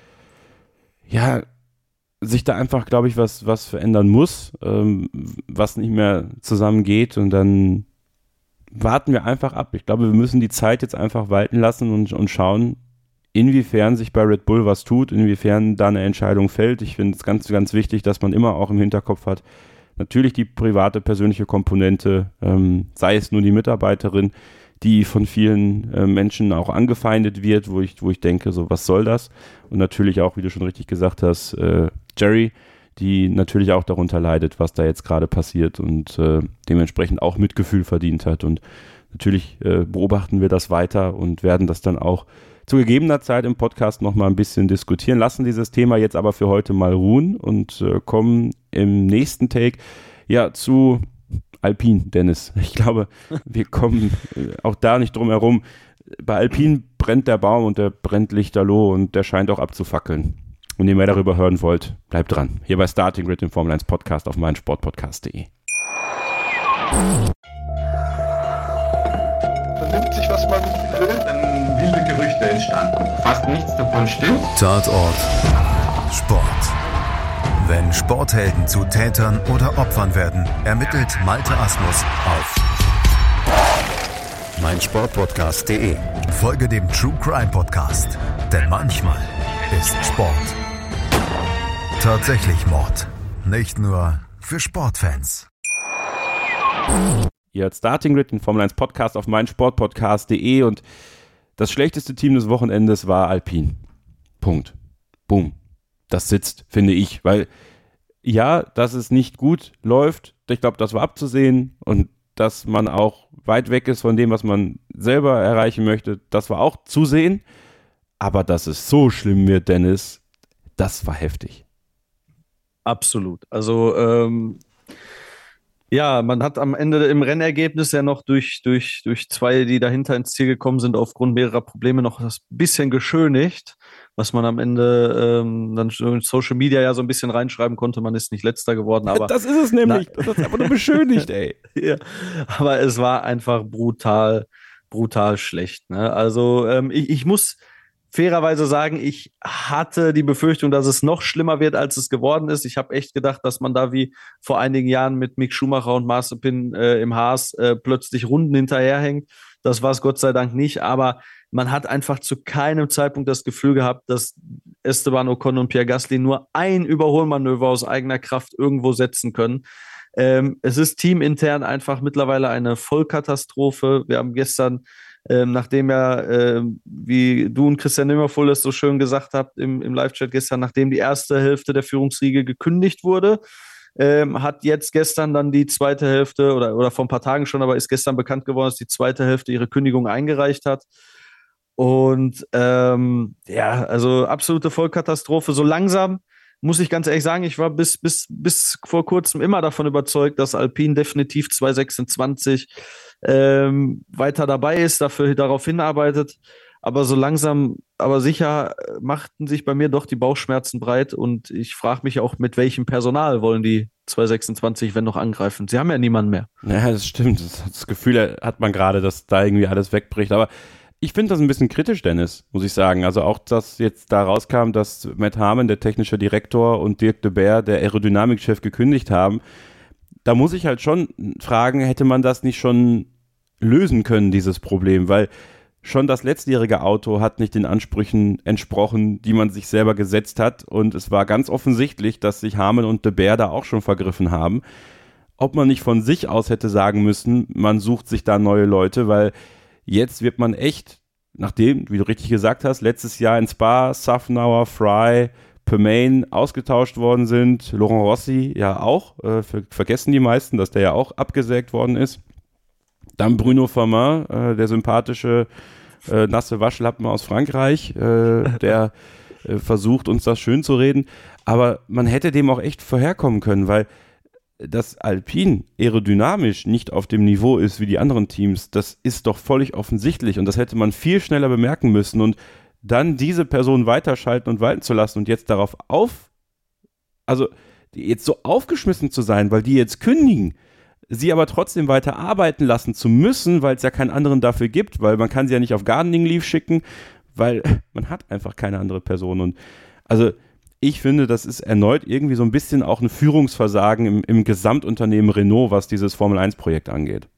ja, sich da einfach, glaube ich, was, was verändern muss, ähm, was nicht mehr zusammengeht und dann warten wir einfach ab. Ich glaube, wir müssen die Zeit jetzt einfach walten lassen und, und schauen, inwiefern sich bei Red Bull was tut, inwiefern da eine Entscheidung fällt. Ich finde es ganz, ganz wichtig, dass man immer auch im Hinterkopf hat, natürlich die private, persönliche Komponente, ähm, sei es nur die Mitarbeiterin, die von vielen äh, Menschen auch angefeindet wird, wo ich, wo ich denke, so was soll das? Und natürlich auch, wie du schon richtig gesagt hast, äh, Jerry, die natürlich auch darunter leidet, was da jetzt gerade passiert und äh, dementsprechend auch Mitgefühl verdient hat. Und natürlich äh, beobachten wir das weiter und werden das dann auch zu gegebener Zeit im Podcast nochmal ein bisschen diskutieren, lassen dieses Thema jetzt aber für heute mal ruhen und äh, kommen im nächsten Take ja zu Alpine, Dennis. Ich glaube, wir kommen äh, auch da nicht drum herum. Bei Alpine brennt der Baum und der brennt lichterloh und der scheint auch abzufackeln. Und ihr mehr darüber hören wollt, bleibt dran. Hier bei Starting Grid, dem Formel eins Podcast auf meinsportpodcast punkt de. Vernimmt sich, was man will, dann wilde Gerüchte entstanden. Fast nichts davon stimmt. Tatort Sport. Wenn Sporthelden zu Tätern oder Opfern werden, ermittelt Malte Asmus auf meinsportpodcast punkt de. Folge dem True Crime Podcast, denn manchmal ist Sport tatsächlich Mord. Nicht nur für Sportfans. Ihr hört Starting Grid, den Formel eins Podcast auf meinsportpodcast punkt de und das schlechteste Team des Wochenendes war Alpine. Punkt. Boom. Das sitzt, finde ich, weil ja, dass es nicht gut läuft, ich glaube, das war abzusehen und dass man auch weit weg ist von dem, was man selber erreichen möchte, das war auch zu sehen, aber dass es so schlimm wird, Dennis, das war heftig. Absolut. Also ähm, ja, man hat am Ende im Rennergebnis ja noch durch, durch, durch zwei, die dahinter ins Ziel gekommen sind, aufgrund mehrerer Probleme noch das bisschen geschönigt, was man am Ende ähm, dann in Social Media ja so ein bisschen reinschreiben konnte, man ist nicht Letzter geworden. Aber das ist es nämlich, na, das ist einfach nur beschönigt, ey. Ja, aber es war einfach brutal, brutal schlecht. Ne? Also ähm, ich, ich muss fairerweise sagen, ich hatte die Befürchtung, dass es noch schlimmer wird, als es geworden ist. Ich habe echt gedacht, dass man da wie vor einigen Jahren mit Mick Schumacher und Mazepin äh, im Haas äh, plötzlich Runden hinterherhängt. Das war es Gott sei Dank nicht, aber man hat einfach zu keinem Zeitpunkt das Gefühl gehabt, dass Esteban Ocon und Pierre Gasly nur ein Überholmanöver aus eigener Kraft irgendwo setzen können. Ähm, es ist teamintern einfach mittlerweile eine Vollkatastrophe. Wir haben gestern Ähm, nachdem ja, äh, wie du und Christian Nimmervoll es so schön gesagt habt im, im Live-Chat gestern, nachdem die erste Hälfte der Führungsriege gekündigt wurde, ähm, hat jetzt gestern dann die zweite Hälfte oder, oder vor ein paar Tagen schon, aber ist gestern bekannt geworden, dass die zweite Hälfte ihre Kündigung eingereicht hat. Und ähm, ja, also absolute Vollkatastrophe. So langsam muss ich ganz ehrlich sagen, ich war bis, bis, bis vor kurzem immer davon überzeugt, dass Alpine definitiv zwanzig sechsundzwanzig ähm, weiter dabei ist, dafür darauf hinarbeitet. Aber so langsam, aber sicher machten sich bei mir doch die Bauchschmerzen breit und ich frage mich auch, mit welchem Personal wollen die zwanzig sechsundzwanzig, wenn noch, angreifen? Sie haben ja niemanden mehr. Ja, das stimmt. Das, das Gefühl hat man gerade, dass da irgendwie alles wegbricht. Aber ich finde das ein bisschen kritisch, Dennis, muss ich sagen. Also auch, dass jetzt da rauskam, dass Matt Harmon, der technische Direktor, und Dirk de Beer, der Aerodynamikchef, gekündigt haben. Da muss ich halt schon fragen, hätte man das nicht schon lösen können, dieses Problem? Weil schon das letztjährige Auto hat nicht den Ansprüchen entsprochen, die man sich selber gesetzt hat. Und es war ganz offensichtlich, dass sich Harmon und de Beer da auch schon vergriffen haben. Ob man nicht von sich aus hätte sagen müssen, man sucht sich da neue Leute, weil jetzt wird man echt, nachdem, wie du richtig gesagt hast, letztes Jahr in Spa, Safnauer, Fry, Permain ausgetauscht worden sind, Laurent Rossi ja auch, äh, ver- vergessen die meisten, dass der ja auch abgesägt worden ist. Dann Bruno Firmin, äh, der sympathische äh, nasse Waschlappen aus Frankreich, äh, der äh, versucht, uns das schön zu reden. Aber man hätte dem auch echt vorherkommen können, weil dass Alpine aerodynamisch nicht auf dem Niveau ist wie die anderen Teams, das ist doch völlig offensichtlich und das hätte man viel schneller bemerken müssen und dann diese Person weiterschalten und walten zu lassen und jetzt darauf auf, also jetzt so aufgeschmissen zu sein, weil die jetzt kündigen, sie aber trotzdem weiter arbeiten lassen zu müssen, weil es ja keinen anderen dafür gibt, weil man kann sie ja nicht auf Gardening Leave schicken, weil man hat einfach keine andere Person und also ich finde, das ist erneut irgendwie so ein bisschen auch ein Führungsversagen im, im Gesamtunternehmen Renault, was dieses Formel eins Projekt angeht.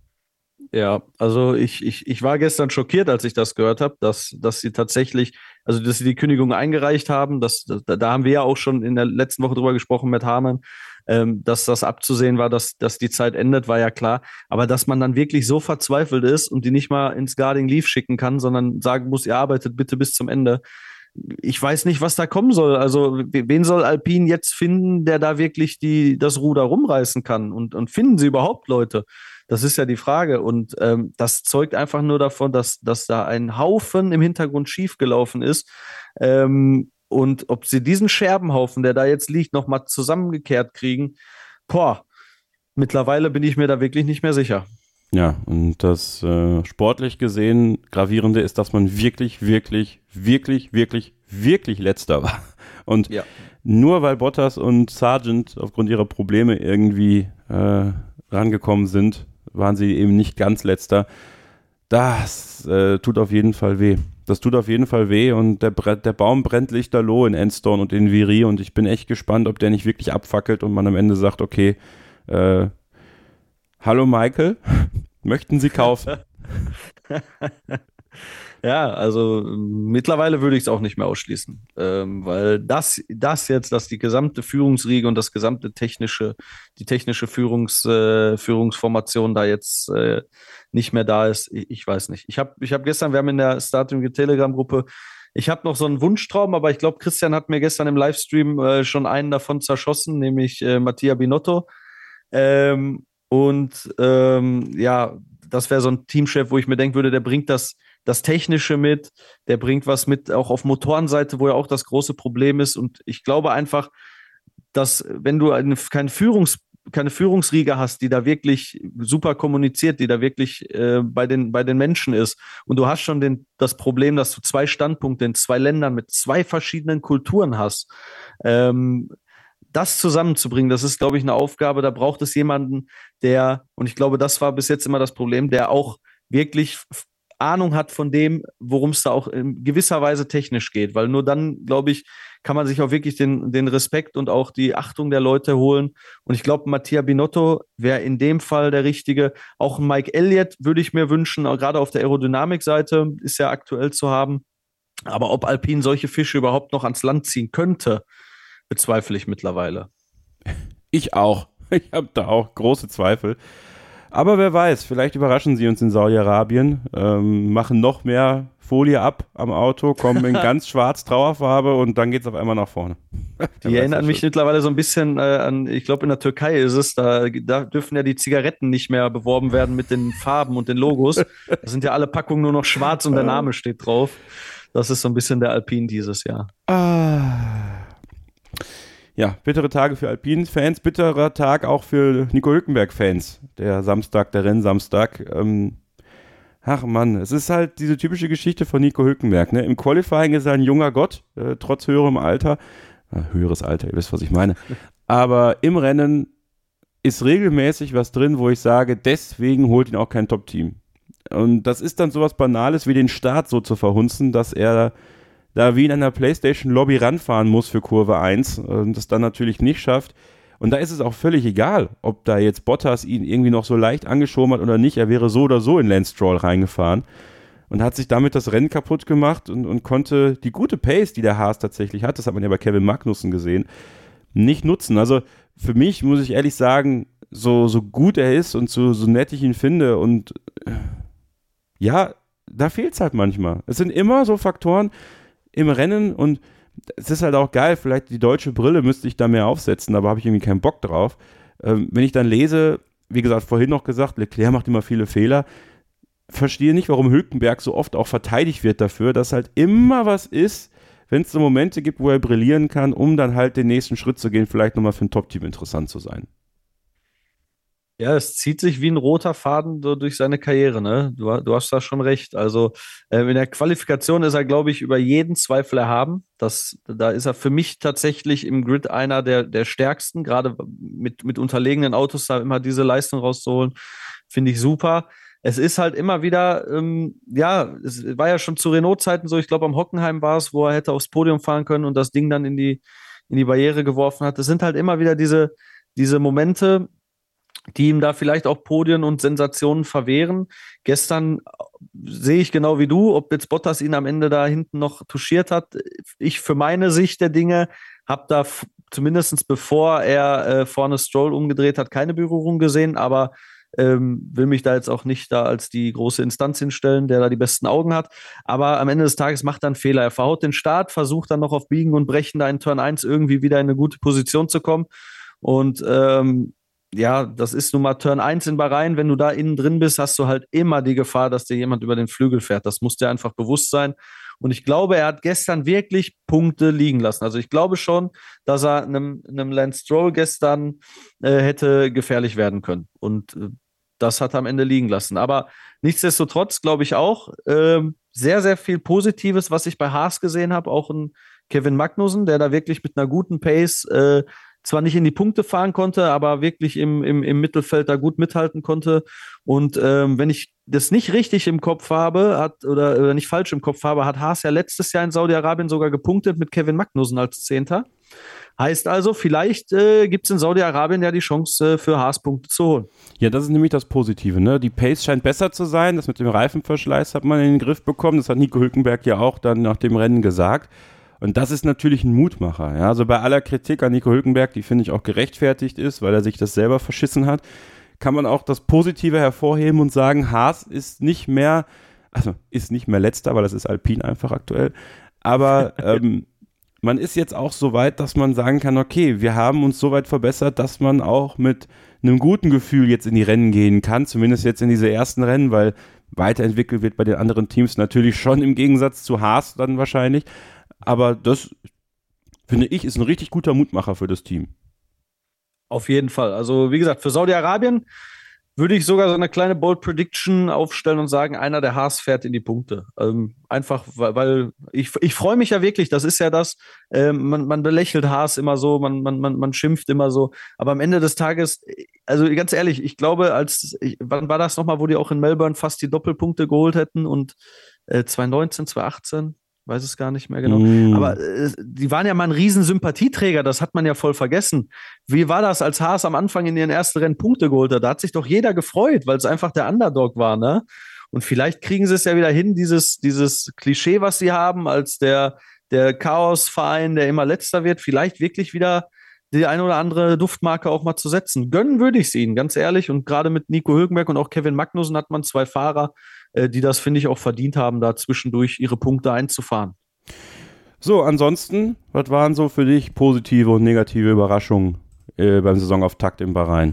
Ja, also ich, ich, ich war gestern schockiert, als ich das gehört habe, dass, dass sie tatsächlich, also dass sie die Kündigung eingereicht haben. Das, da, da haben wir ja auch schon in der letzten Woche drüber gesprochen mit Harmon, ähm, dass das abzusehen war, dass, dass die Zeit endet, war ja klar. Aber dass man dann wirklich so verzweifelt ist und die nicht mal ins Guarding Leave schicken kann, sondern sagen muss, ihr arbeitet bitte bis zum Ende. Ich weiß nicht, was da kommen soll. Also wen soll Alpine jetzt finden, der da wirklich die, das Ruder rumreißen kann? Und, und finden sie überhaupt Leute? Das ist ja die Frage. Und ähm, das zeugt einfach nur davon, dass, dass da ein Haufen im Hintergrund schiefgelaufen ist. Ähm, und ob sie diesen Scherbenhaufen, der da jetzt liegt, nochmal zusammengekehrt kriegen, boah, mittlerweile bin ich mir da wirklich nicht mehr sicher. Ja, und das äh, sportlich gesehen Gravierende ist, dass man wirklich, wirklich, wirklich, wirklich, wirklich Letzter war. Und ja. Nur weil Bottas und Sargent aufgrund ihrer Probleme irgendwie äh, rangekommen sind, waren sie eben nicht ganz Letzter. Das äh, tut auf jeden Fall weh. Das tut auf jeden Fall weh und der, der Baum brennt lichterloh in Enstone und in Viry und ich bin echt gespannt, ob der nicht wirklich abfackelt und man am Ende sagt, okay, äh, hallo Michael, möchten Sie kaufen? Ja, also mittlerweile würde ich es auch nicht mehr ausschließen, ähm, weil das, das jetzt, dass die gesamte Führungsriege und das gesamte technische, die technische Führungs, äh, Führungsformation da jetzt äh, nicht mehr da ist, ich, ich weiß nicht. Ich habe ich hab gestern, wir haben in der Starting Telegram-Gruppe, ich habe noch so einen Wunschtraum, aber ich glaube, Christian hat mir gestern im Livestream äh, schon einen davon zerschossen, nämlich äh, Mattia Binotto. Ähm, und ähm, ja, das wäre so ein Teamchef, wo ich mir denken würde, der bringt das das Technische mit, der bringt was mit, auch auf Motorenseite, wo ja auch das große Problem ist. Und ich glaube einfach, dass wenn du eine, keine, Führungs, keine Führungsriege hast, die da wirklich super kommuniziert, die da wirklich äh, bei, den, bei den Menschen ist, und du hast schon den, das Problem, dass du zwei Standpunkte in zwei Ländern mit zwei verschiedenen Kulturen hast, ähm, das zusammenzubringen, das ist, glaube ich, eine Aufgabe, da braucht es jemanden, der, und ich glaube, das war bis jetzt immer das Problem, der auch wirklich Ahnung hat von dem, worum es da auch in gewisser Weise technisch geht, weil nur dann, glaube ich, kann man sich auch wirklich den, den Respekt und auch die Achtung der Leute holen. Und ich glaube, Mattia Binotto wäre in dem Fall der Richtige. Auch Mike Elliott würde ich mir wünschen, gerade auf der Aerodynamikseite ist ja aktuell zu haben. Aber ob Alpine solche Fische überhaupt noch ans Land ziehen könnte, bezweifle ich mittlerweile. Ich auch. Ich habe da auch große Zweifel. Aber wer weiß, vielleicht überraschen sie uns in Saudi-Arabien, ähm, machen noch mehr Folie ab am Auto, kommen in ganz schwarz Trauerfarbe und dann geht es auf einmal nach vorne. Die erinnern mich mittlerweile so ein bisschen äh, an, ich glaube in der Türkei ist es, da, da dürfen ja die Zigaretten nicht mehr beworben werden mit den Farben und den Logos. Da sind ja alle Packungen nur noch schwarz und der Name steht drauf. Das ist so ein bisschen der Alpine dieses Jahr. Ah. Ja, bittere Tage für Alpinen-Fans, bitterer Tag auch für Nico Hülkenberg-Fans. Der Samstag, der Rennsamstag. Ähm, ach Mann, es ist halt diese typische Geschichte von Nico Hülkenberg. Ne? Im Qualifying ist er ein junger Gott, äh, trotz höherem Alter. Äh, höheres Alter, ihr wisst, was ich meine. Aber im Rennen ist regelmäßig was drin, wo ich sage, deswegen holt ihn auch kein Top-Team. Und das ist dann sowas Banales wie den Start so zu verhunzen, dass er da wie in einer PlayStation-Lobby ranfahren muss für Kurve eins und das dann natürlich nicht schafft. Und da ist es auch völlig egal, ob da jetzt Bottas ihn irgendwie noch so leicht angeschoben hat oder nicht. Er wäre so oder so in Lance Stroll reingefahren und hat sich damit das Rennen kaputt gemacht und, und konnte die gute Pace, die der Haas tatsächlich hat, das hat man ja bei Kevin Magnussen gesehen, nicht nutzen. Also für mich muss ich ehrlich sagen, so, so gut er ist und so, so nett ich ihn finde und ja, da fehlt es halt manchmal. Es sind immer so Faktoren im Rennen und es ist halt auch geil, vielleicht die deutsche Brille müsste ich da mehr aufsetzen, aber habe ich irgendwie keinen Bock drauf. Ähm, wenn ich dann lese, wie gesagt, vorhin noch gesagt, Leclerc macht immer viele Fehler, verstehe nicht, warum Hülkenberg so oft auch verteidigt wird dafür, dass halt immer was ist, wenn es so Momente gibt, wo er brillieren kann, um dann halt den nächsten Schritt zu gehen, vielleicht nochmal für ein Top-Team interessant zu sein. Ja, es zieht sich wie ein roter Faden so durch seine Karriere, ne? Du, du hast da schon recht. Also äh, in der Qualifikation ist er, glaube ich, über jeden Zweifel erhaben. Das, da ist er für mich tatsächlich im Grid einer der, der stärksten, gerade mit, mit unterlegenen Autos da immer diese Leistung rauszuholen, finde ich super. Es ist halt immer wieder, ähm, ja, es war ja schon zu Renault-Zeiten so, ich glaube am Hockenheim war es, wo er hätte aufs Podium fahren können und das Ding dann in die, in die Barriere geworfen hat. Es sind halt immer wieder diese, diese Momente, die ihm da vielleicht auch Podien und Sensationen verwehren. Gestern sehe ich genau wie du, ob jetzt Bottas ihn am Ende da hinten noch touchiert hat. Ich für meine Sicht der Dinge habe da f- zumindest bevor er äh, vorne Stroll umgedreht hat, keine Berührung gesehen, aber ähm, will mich da jetzt auch nicht da als die große Instanz hinstellen, der da die besten Augen hat. Aber am Ende des Tages macht er einen Fehler. Er verhaut den Start, versucht dann noch auf Biegen und Brechen da in Turn eins irgendwie wieder in eine gute Position zu kommen. Und ähm, ja, das ist nun mal Turn eins in Bahrain. Wenn du da innen drin bist, hast du halt immer die Gefahr, dass dir jemand über den Flügel fährt. Das muss dir einfach bewusst sein. Und ich glaube, er hat gestern wirklich Punkte liegen lassen. Also ich glaube schon, dass er einem, einem Lance Stroll gestern äh, hätte gefährlich werden können. Und äh, das hat er am Ende liegen lassen. Aber nichtsdestotrotz glaube ich auch, äh, sehr, sehr viel Positives, was ich bei Haas gesehen habe. Auch ein Kevin Magnussen, der da wirklich mit einer guten Pace äh, zwar nicht in die Punkte fahren konnte, aber wirklich im, im, im Mittelfeld da gut mithalten konnte. Und ähm, wenn ich das nicht richtig im Kopf habe, hat, oder, oder nicht falsch im Kopf habe, hat Haas ja letztes Jahr in Saudi-Arabien sogar gepunktet mit Kevin Magnussen als Zehnter. Heißt also, vielleicht äh, gibt es in Saudi-Arabien ja die Chance, äh, für Haas Punkte zu holen. Ja, das ist nämlich das Positive, ne? Die Pace scheint besser zu sein, das mit dem Reifenverschleiß hat man in den Griff bekommen, das hat Nico Hülkenberg ja auch dann nach dem Rennen gesagt. Und das ist natürlich ein Mutmacher. Ja? Also bei aller Kritik an Nico Hülkenberg, die finde ich auch gerechtfertigt ist, weil er sich das selber verschissen hat, kann man auch das Positive hervorheben und sagen, Haas ist nicht mehr, also ist nicht mehr letzter, weil das ist Alpine einfach aktuell, aber ähm, man ist jetzt auch so weit, dass man sagen kann, okay, wir haben uns so weit verbessert, dass man auch mit einem guten Gefühl jetzt in die Rennen gehen kann, zumindest jetzt in diese ersten Rennen, weil weiterentwickelt wird bei den anderen Teams natürlich schon im Gegensatz zu Haas dann wahrscheinlich. Aber das, finde ich, ist ein richtig guter Mutmacher für das Team. Auf jeden Fall. Also wie gesagt, für Saudi-Arabien würde ich sogar so eine kleine Bold Prediction aufstellen und sagen, einer der Haas fährt in die Punkte. Ähm, einfach, weil, weil ich, ich freue mich ja wirklich, das ist ja das, ähm, man, man belächelt Haas immer so, man, man, man, man schimpft immer so, aber am Ende des Tages, also ganz ehrlich, ich glaube, als, ich, wann war das nochmal, wo die auch in Melbourne fast die Doppelpunkte geholt hätten und äh, zwanzig neunzehn, zwanzig achtzehn? Weiß es gar nicht mehr genau. Mm. Aber äh, die waren ja mal ein riesen Sympathieträger, das hat man ja voll vergessen. Wie war das, als Haas am Anfang in ihren ersten Rennen Punkte geholt hat? Da hat sich doch jeder gefreut, weil es einfach der Underdog war, ne? Und vielleicht kriegen sie es ja wieder hin, dieses, dieses Klischee, was sie haben, als der, der Chaos-Verein, der immer letzter wird, vielleicht wirklich wieder die eine oder andere Duftmarke auch mal zu setzen. Gönnen würde ich es ihnen, ganz ehrlich. Und gerade mit Nico Hülkenberg und auch Kevin Magnussen hat man zwei Fahrer, die das, finde ich, auch verdient haben, da zwischendurch ihre Punkte einzufahren. So, ansonsten, was waren so für dich positive und negative Überraschungen äh, beim Saisonauftakt in Bahrain?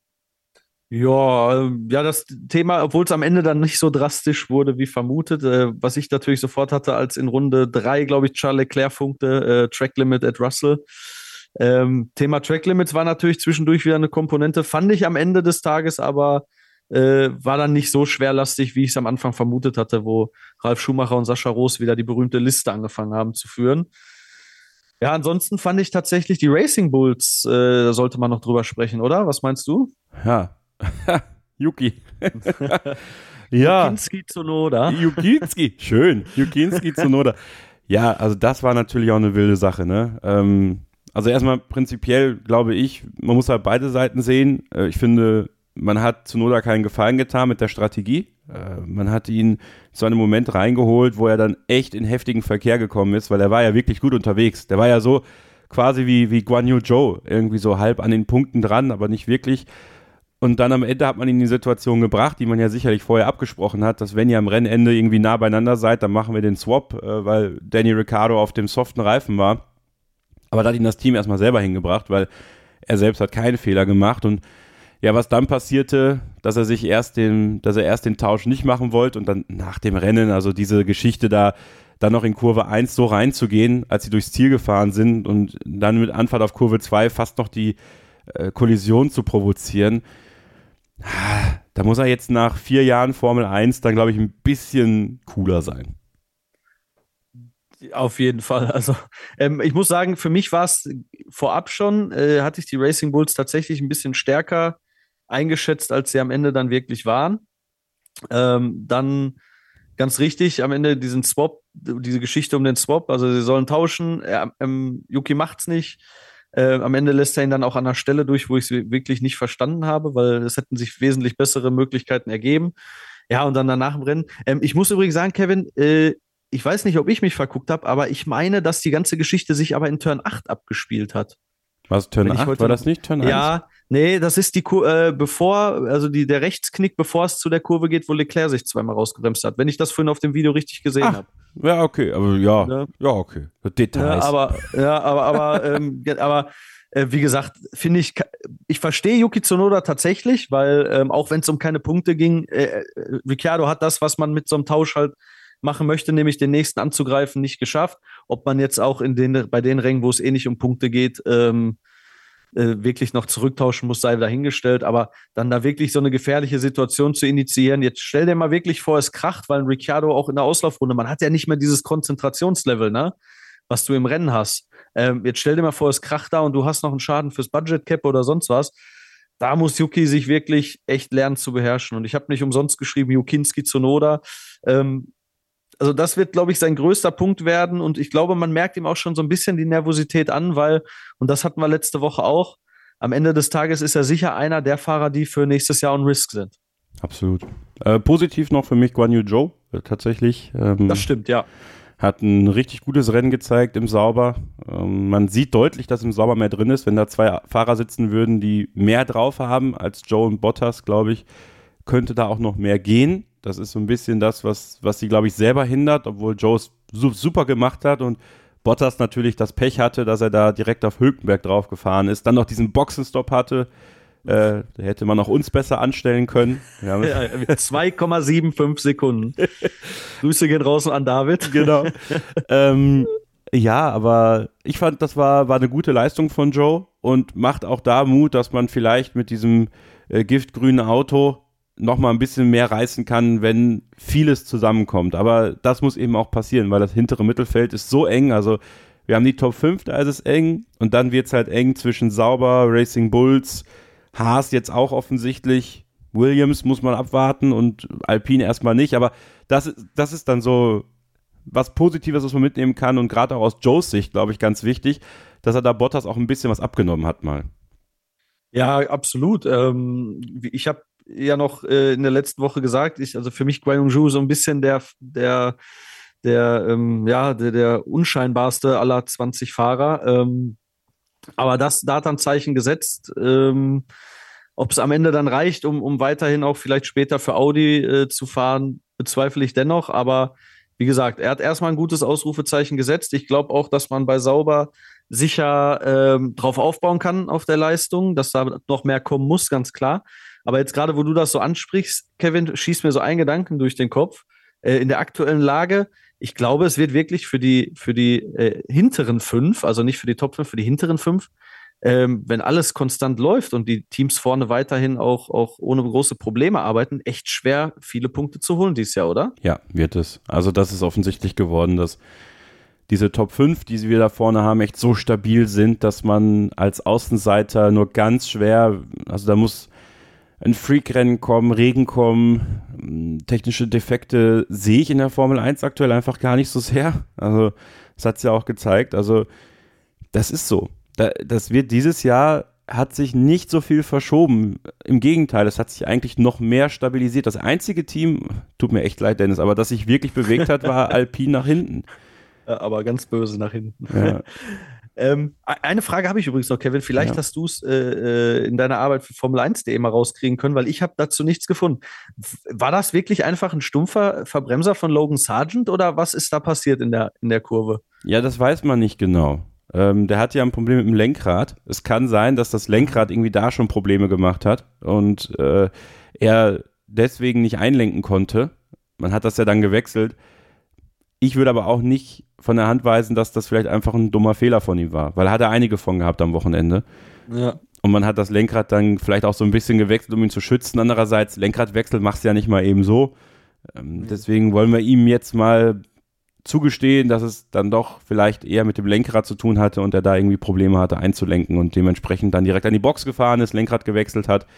Ja, ja, das Thema, obwohl es am Ende dann nicht so drastisch wurde wie vermutet, äh, was ich natürlich sofort hatte, als in Runde drei, glaube ich, Charles Leclerc funkte, äh, Track Limit at Russell. Ähm, Thema Track Limits war natürlich zwischendurch wieder eine Komponente, fand ich am Ende des Tages, aber äh, war dann nicht so schwerlastig, wie ich es am Anfang vermutet hatte, wo Ralf Schumacher und Sascha Roos wieder die berühmte Liste angefangen haben zu führen. Ja, ansonsten fand ich tatsächlich die Racing Bulls, äh, da sollte man noch drüber sprechen, oder? Was meinst du? Ja, Yuki. Ja. Yukinski Tsunoda. Yukinski, schön. Yukinski Tsunoda. Ja, also das war natürlich auch eine wilde Sache, ne? Ähm, also erstmal prinzipiell glaube ich, man muss halt beide Seiten sehen. Äh, ich finde, man hat Tsunoda keinen Gefallen getan mit der Strategie. Äh, man hat ihn zu einem Moment reingeholt, wo er dann echt in heftigen Verkehr gekommen ist, weil er war ja wirklich gut unterwegs. Der war ja so quasi wie, wie Guan Yu Zhou, irgendwie so halb an den Punkten dran, aber nicht wirklich. Und dann am Ende hat man ihn in die Situation gebracht, die man ja sicherlich vorher abgesprochen hat, dass wenn ihr am Rennende irgendwie nah beieinander seid, dann machen wir den Swap, äh, weil Danny Ricciardo auf dem soften Reifen war. Aber da hat ihn das Team erstmal selber hingebracht, weil er selbst hat keinen Fehler gemacht. Und ja, was dann passierte, dass er sich erst den, dass er erst den Tausch nicht machen wollte und dann nach dem Rennen, also diese Geschichte da, dann noch in Kurve eins so reinzugehen, als sie durchs Ziel gefahren sind und dann mit Anfahrt auf Kurve zwei fast noch die äh, Kollision zu provozieren. Da muss er jetzt nach vier Jahren Formel eins dann, glaube ich, ein bisschen cooler sein. Auf jeden Fall. Also ähm, ich muss sagen, für mich war es vorab schon, äh, hatte ich die Racing Bulls tatsächlich ein bisschen stärker eingeschätzt, als sie am Ende dann wirklich waren. Ähm, dann ganz richtig, am Ende diesen Swap, diese Geschichte um den Swap, also sie sollen tauschen, er, ähm, Yuki macht's nicht. Äh, am Ende lässt er ihn dann auch an der Stelle durch, wo ich es wirklich nicht verstanden habe, weil es hätten sich wesentlich bessere Möglichkeiten ergeben. Ja, und dann danach im Rennen. Ähm, ich muss übrigens sagen, Kevin, äh, ich weiß nicht, ob ich mich verguckt habe, aber ich meine, dass die ganze Geschichte sich aber in Turn acht abgespielt hat. Was, Turn acht? War das nicht Turn eins? Ja, nee, das ist die Kur- äh, bevor, also die, der Rechtsknick, bevor es zu der Kurve geht, wo Leclerc sich zweimal rausgebremst hat, wenn ich das vorhin auf dem Video richtig gesehen habe. Ja, okay, aber ja, ja, ja okay. Details. Ja, aber, ja, aber, aber, ähm, aber äh, wie gesagt, finde ich, ich verstehe Yuki Tsunoda tatsächlich, weil ähm, auch wenn es um keine Punkte ging, äh, äh, Ricciardo hat das, was man mit so einem Tausch halt machen möchte, nämlich den nächsten anzugreifen, nicht geschafft. Ob man jetzt auch in den, bei den Rängen, wo es eh nicht um Punkte geht, ähm, äh, wirklich noch zurücktauschen muss, sei dahingestellt. Aber dann da wirklich so eine gefährliche Situation zu initiieren, jetzt stell dir mal wirklich vor, es kracht, weil ein Ricciardo auch in der Auslaufrunde, man hat ja nicht mehr dieses Konzentrationslevel, ne, was du im Rennen hast. Ähm, jetzt stell dir mal vor, es kracht da und du hast noch einen Schaden fürs Budget Cap oder sonst was. Da muss Yuki sich wirklich echt lernen zu beherrschen. Und ich habe nicht umsonst geschrieben, Yukinski Tsunoda. Ähm, Also das wird, glaube ich, sein größter Punkt werden und ich glaube, man merkt ihm auch schon so ein bisschen die Nervosität an, weil, und das hatten wir letzte Woche auch, am Ende des Tages ist er sicher einer der Fahrer, die für nächstes Jahr on Risk sind. Absolut. Äh, positiv noch für mich Guan Yu Zhou, äh, tatsächlich. Ähm, das stimmt, ja. Hat ein richtig gutes Rennen gezeigt im Sauber. Ähm, man sieht deutlich, dass im Sauber mehr drin ist. Wenn da zwei Fahrer sitzen würden, die mehr drauf haben als Zhou und Bottas, glaube ich, könnte da auch noch mehr gehen. Das ist so ein bisschen das, was, was sie, glaube ich, selber hindert, obwohl Zhou es su- super gemacht hat und Bottas natürlich das Pech hatte, dass er da direkt auf Hülkenberg drauf gefahren ist, dann noch diesen Boxenstopp hatte. Äh, da hätte man auch uns besser anstellen können. Ja, ja, zwei Komma fünfundsiebzig Sekunden. Grüße gehen raus an David. Genau. ähm, ja, aber ich fand, das war, war eine gute Leistung von Zhou und macht auch da Mut, dass man vielleicht mit diesem äh, giftgrünen Auto noch mal ein bisschen mehr reißen kann, wenn vieles zusammenkommt. Aber das muss eben auch passieren, weil das hintere Mittelfeld ist so eng. Also wir haben die Top fünf, da ist es eng. Und dann wird es halt eng zwischen Sauber, Racing Bulls, Haas jetzt auch offensichtlich. Williams muss man abwarten und Alpine erstmal nicht. Aber das, das ist dann so was Positives, was man mitnehmen kann. Und gerade auch aus Joes Sicht, glaube ich, ganz wichtig, dass er da Bottas auch ein bisschen was abgenommen hat mal. Ja, absolut. Ähm, ich habe ja noch äh, in der letzten Woche gesagt, ich, also für mich Guan Yu Zhou so ein bisschen der, der, der, ähm, ja, der, der unscheinbarste aller zwanzig Fahrer. Ähm, aber das, da hat er ein Zeichen gesetzt. Ähm, ob es am Ende dann reicht, um, um weiterhin auch vielleicht später für Audi äh, zu fahren, bezweifle ich dennoch. Aber wie gesagt, er hat erstmal ein gutes Ausrufezeichen gesetzt. Ich glaube auch, dass man bei Sauber sicher ähm, drauf aufbauen kann auf der Leistung, dass da noch mehr kommen muss, ganz klar. Aber jetzt gerade, wo du das so ansprichst, Kevin, schießt mir so ein Gedanken durch den Kopf. äh, in der aktuellen Lage. Ich glaube, es wird wirklich für die, für die äh, hinteren fünf, also nicht für die Top fünf, für die hinteren fünf, ähm, wenn alles konstant läuft und die Teams vorne weiterhin auch, auch ohne große Probleme arbeiten, echt schwer, viele Punkte zu holen dieses Jahr, oder? Ja, wird es. Also das ist offensichtlich geworden, dass diese Top fünf, die wir da vorne haben, echt so stabil sind, dass man als Außenseiter nur ganz schwer, also da muss ein Freak-Rennen kommen, Regen kommen, technische Defekte sehe ich in der Formel eins aktuell einfach gar nicht so sehr. Also das hat es ja auch gezeigt. Also das ist so. Da, das wird dieses Jahr, hat sich nicht so viel verschoben. Im Gegenteil, es hat sich eigentlich noch mehr stabilisiert. Das einzige Team, tut mir echt leid, Dennis, aber das sich wirklich bewegt hat, war Alpine nach hinten. Ja, aber ganz böse nach hinten. Ja. ähm, eine Frage habe ich übrigens noch, Kevin. Vielleicht Ja. hast du es äh, in deiner Arbeit für Formel eins punkt de mal rauskriegen können, weil ich habe dazu nichts gefunden. War das wirklich einfach ein stumpfer Verbremser von Logan Sargent oder was ist da passiert in der, in der Kurve? Ja, das weiß man nicht genau. Ähm, der hat ja ein Problem mit dem Lenkrad. Es kann sein, dass das Lenkrad irgendwie da schon Probleme gemacht hat und äh, er deswegen nicht einlenken konnte. Man hat das ja dann gewechselt. Ich würde aber auch nicht von der Hand weisen, dass das vielleicht einfach ein dummer Fehler von ihm war, weil er hat er einige von gehabt am Wochenende. Ja. Und man hat das Lenkrad dann vielleicht auch so ein bisschen gewechselt, um ihn zu schützen. Andererseits, Lenkradwechsel machst du ja nicht mal eben so. Ähm, deswegen wollen wir ihm jetzt mal zugestehen, dass es dann doch vielleicht eher mit dem Lenkrad zu tun hatte und er da irgendwie Probleme hatte einzulenken und dementsprechend dann direkt an die Box gefahren ist, Lenkrad gewechselt hat.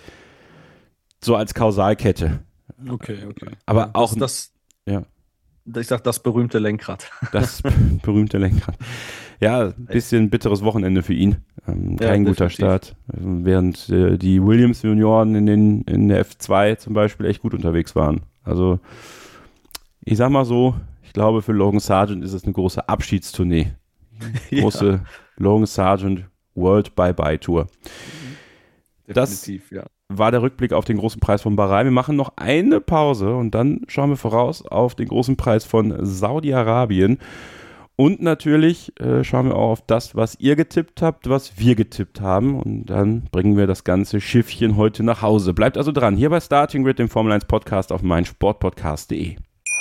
So als Kausalkette. Okay, okay. Aber ja, auch, das, ja. ich sag das berühmte Lenkrad. Das berühmte Lenkrad. Ja, ein bisschen bitteres Wochenende für ihn. Ähm, Ja, kein guter definitiv. Start. Also, während äh, die Williams-Junioren in, den, in der F zwei zum Beispiel echt gut unterwegs waren. Also, ich sag mal so, ich glaube, für Logan Sargent ist es eine große Abschiedstournee. Große Ja. Logan Sargent World Bye-Bye Tour. Das Definitiv, ja. war der Rückblick auf den großen Preis von Bahrain. Wir machen noch eine Pause und dann schauen wir voraus auf den großen Preis von Saudi-Arabien. Und natürlich äh, schauen wir auch auf das, was ihr getippt habt, was wir getippt haben. Und dann bringen wir das ganze Schiffchen heute nach Hause. Bleibt also dran, hier bei Starting Grid, dem Formel eins Podcast auf meinsportpodcast punkt de.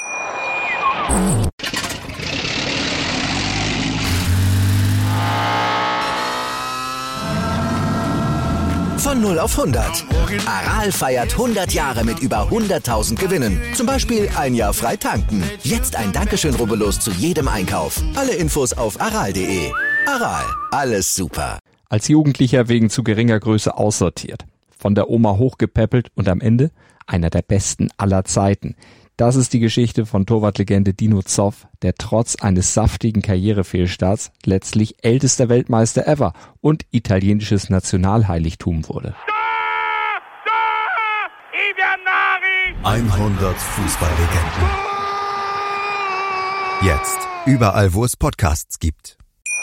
Von null auf hundert. Aral feiert hundert Jahre mit über hunderttausend Gewinnen. Zum Beispiel ein Jahr frei tanken. Jetzt ein Dankeschön, rubbellos zu jedem Einkauf. Alle Infos auf aral punkt de. Aral, alles super. Als Jugendlicher wegen zu geringer Größe aussortiert. Von der Oma hochgepäppelt und am Ende einer der besten aller Zeiten. Das ist die Geschichte von Torwartlegende Dino Zoff, der trotz eines saftigen Karrierefehlstarts letztlich ältester Weltmeister ever und italienisches Nationalheiligtum wurde. hundert Fußballlegenden. Jetzt überall, wo es Podcasts gibt.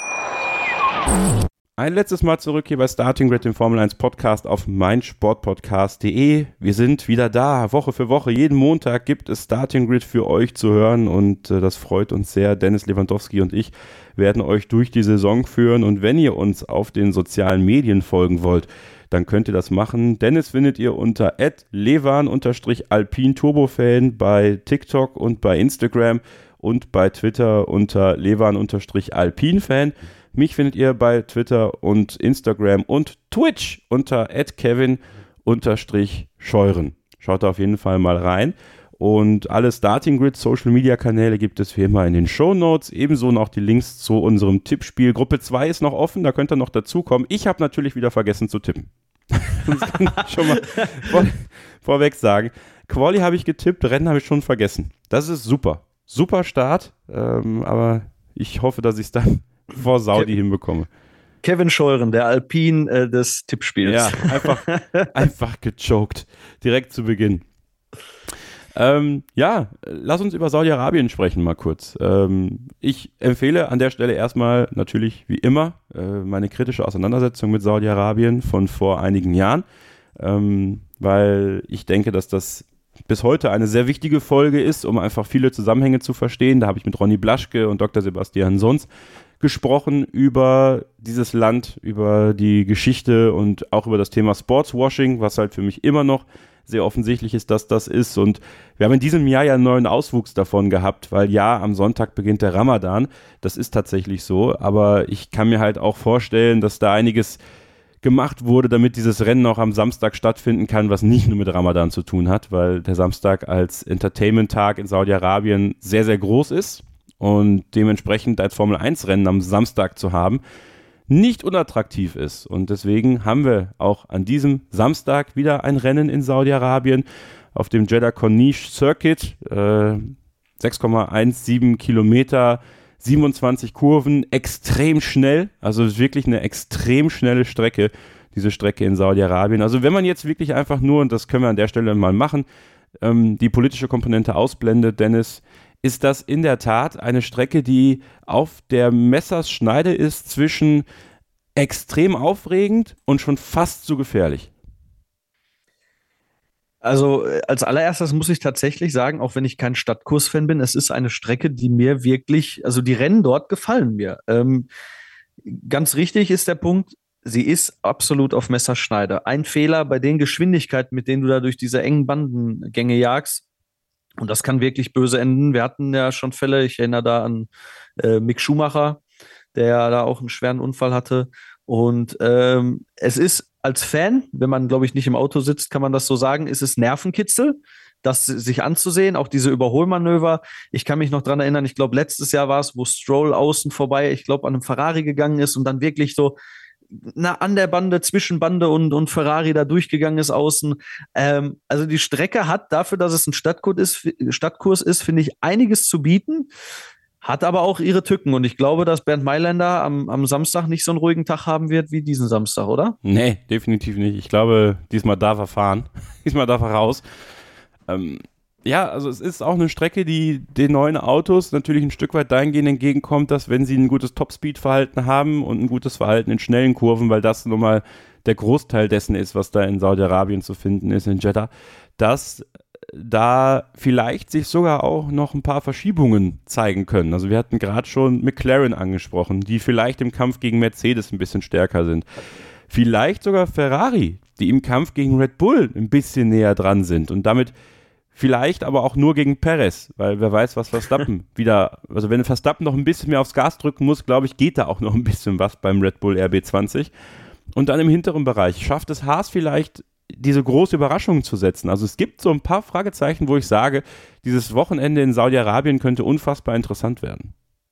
Ein letztes Mal zurück hier bei Starting Grid, dem Formel eins Podcast auf meinsportpodcast punkt de. Wir sind wieder da, Woche für Woche. Jeden Montag gibt es Starting Grid für euch zu hören und äh, das freut uns sehr. Dennis Lewandowski und ich werden euch durch die Saison führen und wenn ihr uns auf den sozialen Medien folgen wollt, dann könnt ihr das machen. Dennis findet ihr unter at levan alpin turbofan bei TikTok und bei Instagram und bei Twitter unter levan alpinfan. Mich findet ihr bei Twitter und Instagram und Twitch unter at kevin scheuren. Schaut da auf jeden Fall mal rein. Und alle Starting Grid Social Media Kanäle gibt es wie immer in den Shownotes. Ebenso noch die Links zu unserem Tippspiel. Gruppe zwei ist noch offen, da könnt ihr noch dazukommen. Ich habe natürlich wieder vergessen zu tippen. Das kann ich schon mal vor, vorweg sagen. Quali habe ich getippt, Rennen habe ich schon vergessen. Das ist super. Super Start, ähm, aber ich hoffe, dass ich es dann vor Saudi Ke- hinbekomme. Kevin Scheuren, der Alpin äh, des Tippspiels. Ja, einfach, einfach gechoked. Direkt zu Beginn. Ähm, ja, lass uns über Saudi-Arabien sprechen mal kurz. Ähm, ich empfehle an der Stelle erstmal natürlich wie immer äh, meine kritische Auseinandersetzung mit Saudi-Arabien von vor einigen Jahren, ähm, weil ich denke, dass das bis heute eine sehr wichtige Folge ist, um einfach viele Zusammenhänge zu verstehen. Da habe ich mit Ronny Blaschke und Doktor Sebastian Sons gesprochen über dieses Land, über die Geschichte und auch über das Thema Sportswashing, was halt für mich immer noch sehr offensichtlich ist, dass das ist. Und wir haben in diesem Jahr ja einen neuen Auswuchs davon gehabt, weil ja, am Sonntag beginnt der Ramadan. Das ist tatsächlich so. Aber ich kann mir halt auch vorstellen, dass da einiges gemacht wurde, damit dieses Rennen auch am Samstag stattfinden kann, was nicht nur mit Ramadan zu tun hat, weil der Samstag als Entertainment-Tag in Saudi-Arabien sehr, sehr groß ist und dementsprechend als Formel eins Rennen am Samstag zu haben, nicht unattraktiv ist. Und deswegen haben wir auch an diesem Samstag wieder ein Rennen in Saudi-Arabien auf dem Jeddah Corniche Circuit, äh, sechs Komma siebzehn Kilometer, siebenundzwanzig Kurven, extrem schnell, also wirklich eine extrem schnelle Strecke, diese Strecke in Saudi-Arabien. Also wenn man jetzt wirklich einfach nur, und das können wir an der Stelle mal machen, ähm, die politische Komponente ausblendet, Dennis, ist das in der Tat eine Strecke, die auf der Messerschneide ist zwischen extrem aufregend und schon fast zu gefährlich. Also als allererstes muss ich tatsächlich sagen, auch wenn ich kein Stadtkurs-Fan bin, es ist eine Strecke, die mir wirklich, also die Rennen dort gefallen mir. Ähm, ganz richtig ist der Punkt, sie ist absolut auf Messerschneide. Ein Fehler bei den Geschwindigkeiten, mit denen du da durch diese engen Bandengänge jagst, und das kann wirklich böse enden. Wir hatten ja schon Fälle, ich erinnere da an äh, Mick Schumacher, der da auch einen schweren Unfall hatte. Und ähm, es ist als Fan, wenn man, glaube ich, nicht im Auto sitzt, kann man das so sagen, ist es Nervenkitzel, das sich anzusehen, auch diese Überholmanöver. Ich kann mich noch dran erinnern, ich glaube, letztes Jahr war es, wo Stroll außen vorbei, ich glaube, an einem Ferrari gegangen ist und dann wirklich so na, an der Bande, zwischen Bande und, und Ferrari da durchgegangen ist außen. Ähm, also die Strecke hat dafür, dass es ein Stadtkurs ist, Stadtkurs ist, finde ich, einiges zu bieten. Hat aber auch ihre Tücken und ich glaube, dass Bernd Mailänder am, am Samstag nicht so einen ruhigen Tag haben wird wie diesen Samstag, oder? Nee, definitiv nicht. Ich glaube, diesmal darf er fahren. diesmal darf er raus. Ähm, ja, also es ist auch eine Strecke, die den neuen Autos natürlich ein Stück weit dahingehend entgegenkommt, dass wenn sie ein gutes Top-Speed-Verhalten haben und ein gutes Verhalten in schnellen Kurven, weil das nun mal der Großteil dessen ist, was da in Saudi-Arabien zu finden ist, in Jeddah, dass da vielleicht sich sogar auch noch ein paar Verschiebungen zeigen können. Also wir hatten gerade schon McLaren angesprochen, die vielleicht im Kampf gegen Mercedes ein bisschen stärker sind. Vielleicht sogar Ferrari, die im Kampf gegen Red Bull ein bisschen näher dran sind und damit vielleicht aber auch nur gegen Perez, weil wer weiß, was Verstappen wieder, also wenn Verstappen noch ein bisschen mehr aufs Gas drücken muss, glaube ich, geht da auch noch ein bisschen was beim Red Bull R B zwanzig. Und dann im hinteren Bereich schafft es Haas vielleicht, diese große Überraschung zu setzen. Also es gibt so ein paar Fragezeichen, wo ich sage, dieses Wochenende in Saudi-Arabien könnte unfassbar interessant werden.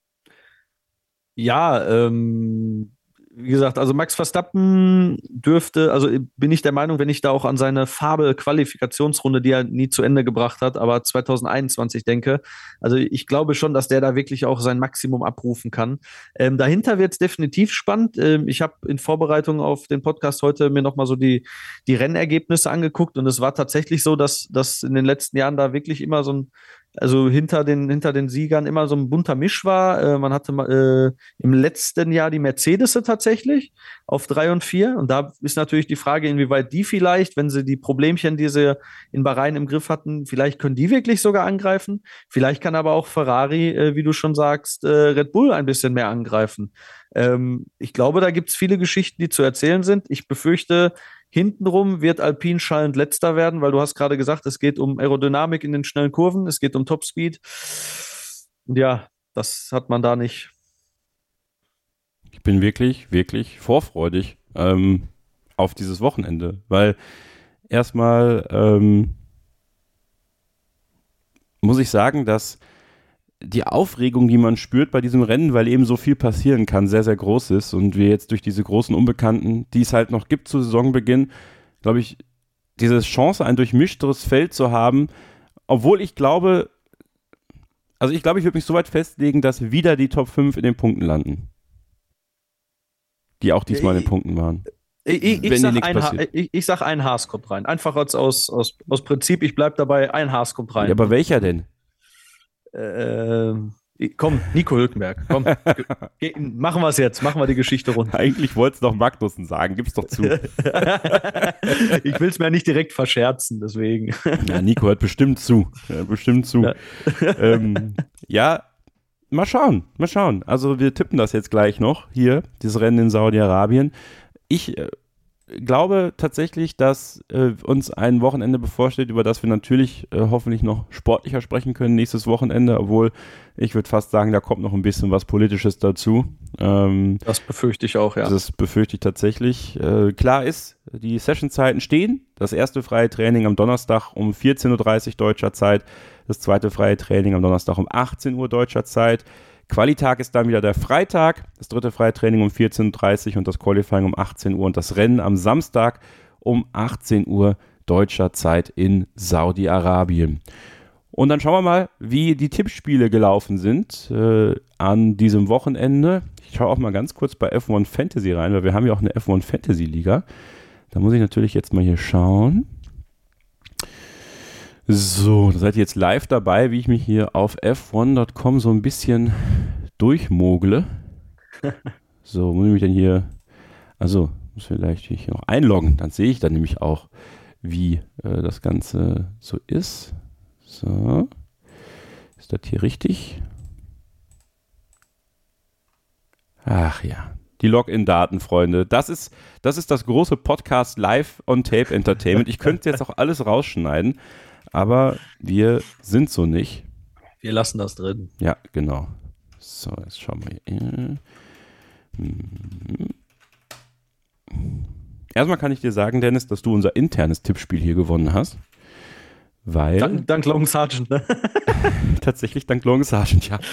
Ja, ähm, wie gesagt, also Max Verstappen dürfte, also bin ich der Meinung, wenn ich da auch an seine Fabel-Qualifikationsrunde, die er nie zu Ende gebracht hat, aber zwanzig einundzwanzig denke, also ich glaube schon, dass der da wirklich auch sein Maximum abrufen kann. Ähm, dahinter wird es definitiv spannend. Ähm, ich habe in Vorbereitung auf den Podcast heute mir nochmal so die, die Rennergebnisse angeguckt und es war tatsächlich so, dass, dass in den letzten Jahren da wirklich immer so ein Also hinter den, hinter den Siegern immer so ein bunter Misch war. Äh, man hatte äh, im letzten Jahr die Mercedes tatsächlich auf drei und vier. Und da ist natürlich die Frage, inwieweit die vielleicht, wenn sie die Problemchen, die sie in Bahrain im Griff hatten, vielleicht können die wirklich sogar angreifen. Vielleicht kann aber auch Ferrari, äh, wie du schon sagst, äh, Red Bull ein bisschen mehr angreifen. Ähm, ich glaube, da gibt es viele Geschichten, die zu erzählen sind. Ich befürchte, hintenrum wird Alpine schallend letzter werden, weil du hast gerade gesagt, es geht um Aerodynamik in den schnellen Kurven, es geht um Topspeed. Ja, das hat man da nicht. Ich bin wirklich, wirklich vorfreudig ähm, auf dieses Wochenende, weil erstmal ähm, muss ich sagen, dass die Aufregung, die man spürt bei diesem Rennen, weil eben so viel passieren kann, sehr, sehr groß ist und wir jetzt durch diese großen Unbekannten, die es halt noch gibt zu Saisonbeginn, glaube ich, diese Chance, ein durchmischteres Feld zu haben, obwohl ich glaube, also ich glaube, ich würde mich so weit festlegen, dass wieder die Top fünf in den Punkten landen. Die auch diesmal in den Punkten waren. Ich, ich, ich, sag ein ha- ich, ich sag, ein Haas kommt rein. Einfach als aus, aus, aus Prinzip, ich bleib dabei, ein Haas kommt rein. Ja, aber welcher denn? Äh, komm, Nico Hülkenberg, komm, ge- machen wir es jetzt, machen wir die Geschichte rund. Eigentlich wolltest du doch Magnussen sagen, gib's doch zu. Ich will es mir nicht direkt verscherzen, deswegen. Ja, Nico hört bestimmt zu, ja, bestimmt zu. Ja. ähm, ja, mal schauen, mal schauen. Also wir tippen das jetzt gleich noch, hier, dieses Rennen in Saudi-Arabien. Ich äh, glaube tatsächlich, dass äh, uns ein Wochenende bevorsteht, über das wir natürlich äh, hoffentlich noch sportlicher sprechen können nächstes Wochenende, obwohl ich würde fast sagen, da kommt noch ein bisschen was Politisches dazu. Ähm, das befürchte ich auch, ja. Das befürchte ich tatsächlich. Äh, klar ist, die Sessionzeiten stehen. Das erste freie Training am Donnerstag um vierzehn Uhr dreißig deutscher Zeit, das zweite freie Training am Donnerstag um achtzehn Uhr deutscher Zeit. Qualitag ist dann wieder der Freitag, das dritte freie Training um vierzehn Uhr dreißig und das Qualifying um achtzehn Uhr und das Rennen am Samstag um achtzehn Uhr deutscher Zeit in Saudi-Arabien. Und dann schauen wir mal, wie die Tippspiele gelaufen sind äh, an diesem Wochenende. Ich schaue auch mal ganz kurz bei F eins Fantasy rein, weil wir haben ja auch eine F eins Fantasy Liga. Da muss ich natürlich jetzt mal hier schauen. So, da seid ihr jetzt live dabei, wie ich mich hier auf F eins Punkt com so ein bisschen durchmogle. So, muss ich mich denn hier, also muss vielleicht hier noch einloggen, dann sehe ich dann nämlich auch, wie äh, das Ganze so ist. So, ist das hier richtig? Ach ja, die Login-Daten, Freunde. Das ist, das ist das große Podcast Live on Tape Entertainment. Ich könnte jetzt auch alles rausschneiden. Aber wir sind so nicht. Wir lassen das drin. Ja, genau. So, jetzt schauen wir hier. Hm. Erstmal kann ich dir sagen, Dennis, dass du unser internes Tippspiel hier gewonnen hast. Weil. Dank, dank Long Sergeant, ne? Tatsächlich dank Long Sergeant, ja.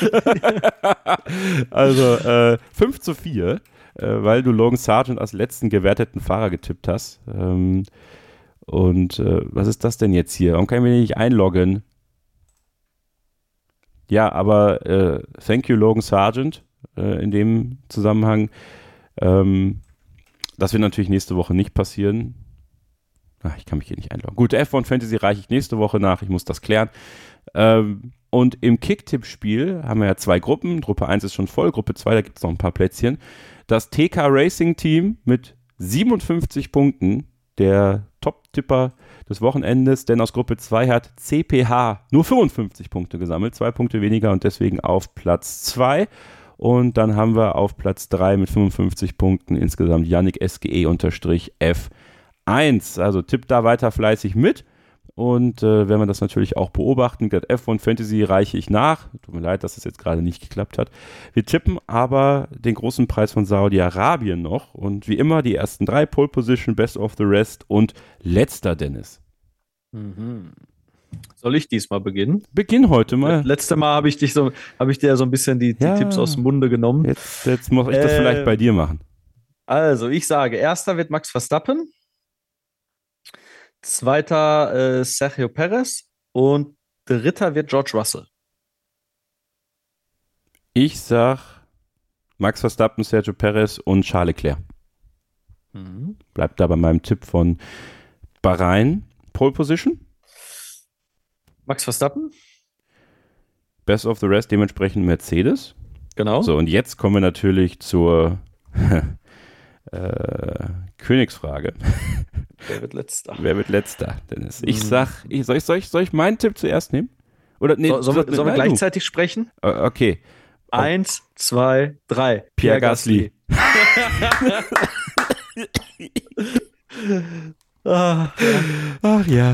Also äh, fünf zu vier, äh, weil du Logan Sargent als letzten gewerteten Fahrer getippt hast. Ähm, Und äh, was ist das denn jetzt hier? Warum kann ich mich nicht einloggen? Ja, aber äh, thank you Logan Sargent äh, in dem Zusammenhang. Ähm, das wird natürlich nächste Woche nicht passieren. Ach, ich kann mich hier nicht einloggen. Gut, F eins Fantasy reiche ich nächste Woche nach. Ich muss das klären. Ähm, und im Kick-Tipp-Spiel haben wir ja zwei Gruppen. Gruppe eins ist schon voll. Gruppe zwei, da gibt es noch ein paar Plätzchen. Das T K Racing Team mit siebenundfünfzig Punkten. Der Top-Tipper des Wochenendes, denn aus Gruppe zwei hat C P H nur fünfundfünfzig Punkte gesammelt, zwei Punkte weniger und deswegen auf Platz zwei. Und dann haben wir auf Platz drei mit fünfundfünfzig Punkten insgesamt Yannick S G E F eins. Also tippt da weiter fleißig mit. Und äh, werden wir das natürlich auch beobachten. Das F eins Fantasy reiche ich nach. Tut mir leid, dass es jetzt gerade nicht geklappt hat. Wir tippen aber den großen Preis von Saudi-Arabien noch. Und wie immer die ersten drei, Pole Position, Best of the Rest und letzter, Dennis. Mhm. Soll ich diesmal beginnen? Beginn heute mal. Letztes Mal habe ich dich so, habe ich dir so ein bisschen die, die ja. Tipps aus dem Munde genommen. Jetzt, jetzt muss ich das äh, vielleicht bei dir machen. Also, ich sage, erster wird Max Verstappen. Zweiter äh, Sergio Perez und dritter wird George Russell. Ich sag Max Verstappen, Sergio Perez und Charles Leclerc. Mhm. Bleibt da bei meinem Tipp von Bahrain. Pole Position? Max Verstappen. Best of the Rest, dementsprechend Mercedes. Genau. So, und jetzt kommen wir natürlich zur äh, Königsfrage. Wer wird letzter? Wer wird letzter, Dennis? Ich sag, ich, soll, ich, soll, ich, soll ich meinen Tipp zuerst nehmen? Oder, nee, so, sollen wir, sollen wir gleichzeitig sprechen? Uh, okay. Eins, zwei, drei. Pierre, Pierre Gasly. Ach, ja. Ach ja.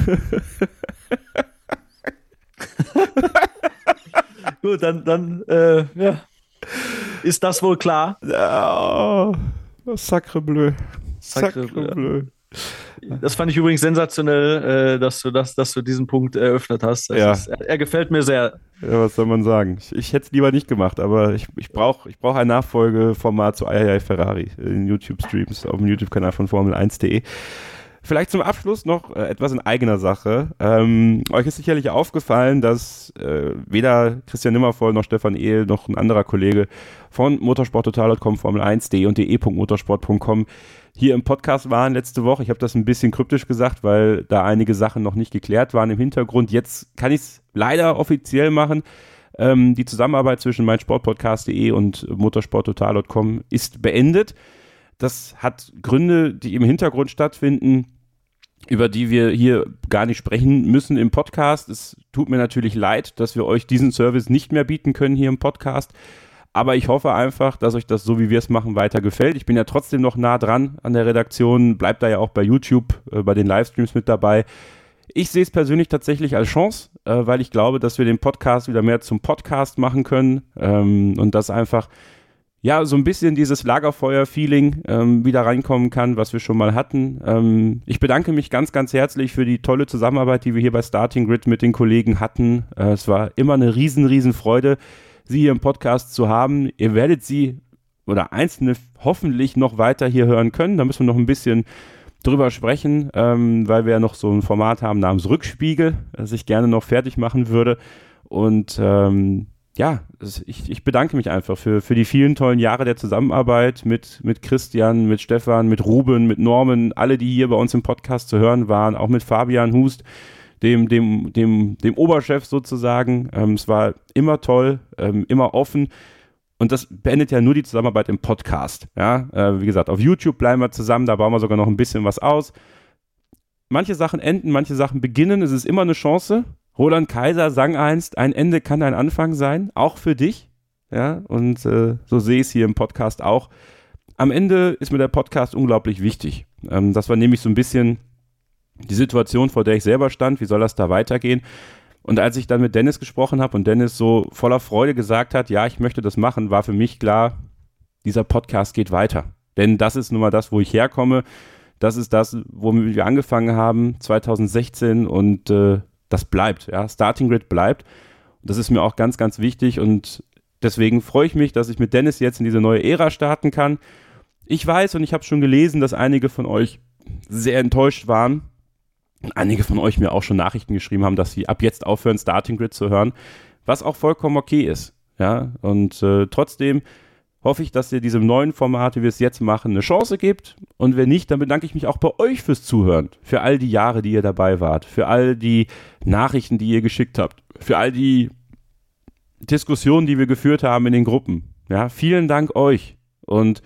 Gut, dann, dann äh, ja. Ist das wohl klar? Oh, sacre bleu. Sacre, sacre bleu. Das fand ich übrigens sensationell, äh, dass du das, dass du diesen Punkt eröffnet hast. Das ja. ist, er, er gefällt mir sehr. Ja, was soll man sagen? Ich, ich hätte es lieber nicht gemacht, aber ich, ich brauche ich brauch ein Nachfolgeformat zu Ai Ai Ferrari in YouTube-Streams auf dem YouTube-Kanal von Formel eins Punkt de. Vielleicht zum Abschluss noch äh, etwas in eigener Sache. Ähm, euch ist sicherlich aufgefallen, dass äh, weder Christian Nimmervoll noch Stefan Ehl noch ein anderer Kollege von motorsporttotal Punkt com, Formel eins Punkt de und de Punkt motorsport Punkt com hier im Podcast waren letzte Woche. Ich habe das ein bisschen kryptisch gesagt, weil da einige Sachen noch nicht geklärt waren im Hintergrund. Jetzt kann ich es leider offiziell machen. Ähm, die Zusammenarbeit zwischen meinsportpodcast Punkt de und motorsporttotal Punkt com ist beendet. Das hat Gründe, die im Hintergrund stattfinden, über die wir hier gar nicht sprechen müssen im Podcast. Es tut mir natürlich leid, dass wir euch diesen Service nicht mehr bieten können hier im Podcast. Aber ich hoffe einfach, dass euch das, so wie wir es machen, weiter gefällt. Ich bin ja trotzdem noch nah dran an der Redaktion, bleibt da ja auch bei YouTube, äh, bei den Livestreams mit dabei. Ich sehe es persönlich tatsächlich als Chance, äh, weil ich glaube, dass wir den Podcast wieder mehr zum Podcast machen können ähm, und dass einfach ja so ein bisschen dieses Lagerfeuer-Feeling ähm, wieder reinkommen kann, was wir schon mal hatten. Ähm, ich bedanke mich ganz, ganz herzlich für die tolle Zusammenarbeit, die wir hier bei Starting Grid mit den Kollegen hatten. Äh, es war immer eine riesen, riesen Freude, Sie hier im Podcast zu haben. Ihr werdet sie oder einzelne hoffentlich noch weiter hier hören können. Da müssen wir noch ein bisschen drüber sprechen, ähm, weil wir ja noch so ein Format haben namens Rückspiegel, das ich gerne noch fertig machen würde. Und ähm, ja, ich, ich bedanke mich einfach für, für die vielen tollen Jahre der Zusammenarbeit mit, mit Christian, mit Stefan, mit Ruben, mit Norman, alle, die hier bei uns im Podcast zu hören waren, auch mit Fabian Hust, dem, dem, dem, dem Oberchef sozusagen. Ähm, es war immer toll, ähm, immer offen. Und das beendet ja nur die Zusammenarbeit im Podcast. Ja, äh, wie gesagt, auf YouTube bleiben wir zusammen, da bauen wir sogar noch ein bisschen was aus. Manche Sachen enden, manche Sachen beginnen, es ist immer eine Chance. Roland Kaiser sang einst, ein Ende kann ein Anfang sein, auch für dich. Ja, und äh, so sehe ich es hier im Podcast auch. Am Ende ist mir der Podcast unglaublich wichtig. Ähm, das war nämlich so ein bisschen die Situation, vor der ich selber stand, wie soll das da weitergehen? Und als ich dann mit Dennis gesprochen habe und Dennis so voller Freude gesagt hat, ja, ich möchte das machen, war für mich klar, dieser Podcast geht weiter. Denn das ist nun mal das, wo ich herkomme. Das ist das, womit wir angefangen haben, zwanzig sechzehn und äh, das bleibt. Ja, Starting Grid bleibt. Und das ist mir auch ganz, ganz wichtig und deswegen freue ich mich, dass ich mit Dennis jetzt in diese neue Ära starten kann. Ich weiß und ich habe schon gelesen, dass einige von euch sehr enttäuscht waren. Einige von euch mir auch schon Nachrichten geschrieben haben, dass sie ab jetzt aufhören, Starting Grid zu hören, was auch vollkommen okay ist. Ja, und äh, trotzdem hoffe ich, dass ihr diesem neuen Format, wie wir es jetzt machen, eine Chance gibt. Und wenn nicht, dann bedanke ich mich auch bei euch fürs Zuhören, für all die Jahre, die ihr dabei wart, für all die Nachrichten, die ihr geschickt habt, für all die Diskussionen, die wir geführt haben in den Gruppen. Ja, vielen Dank euch. Und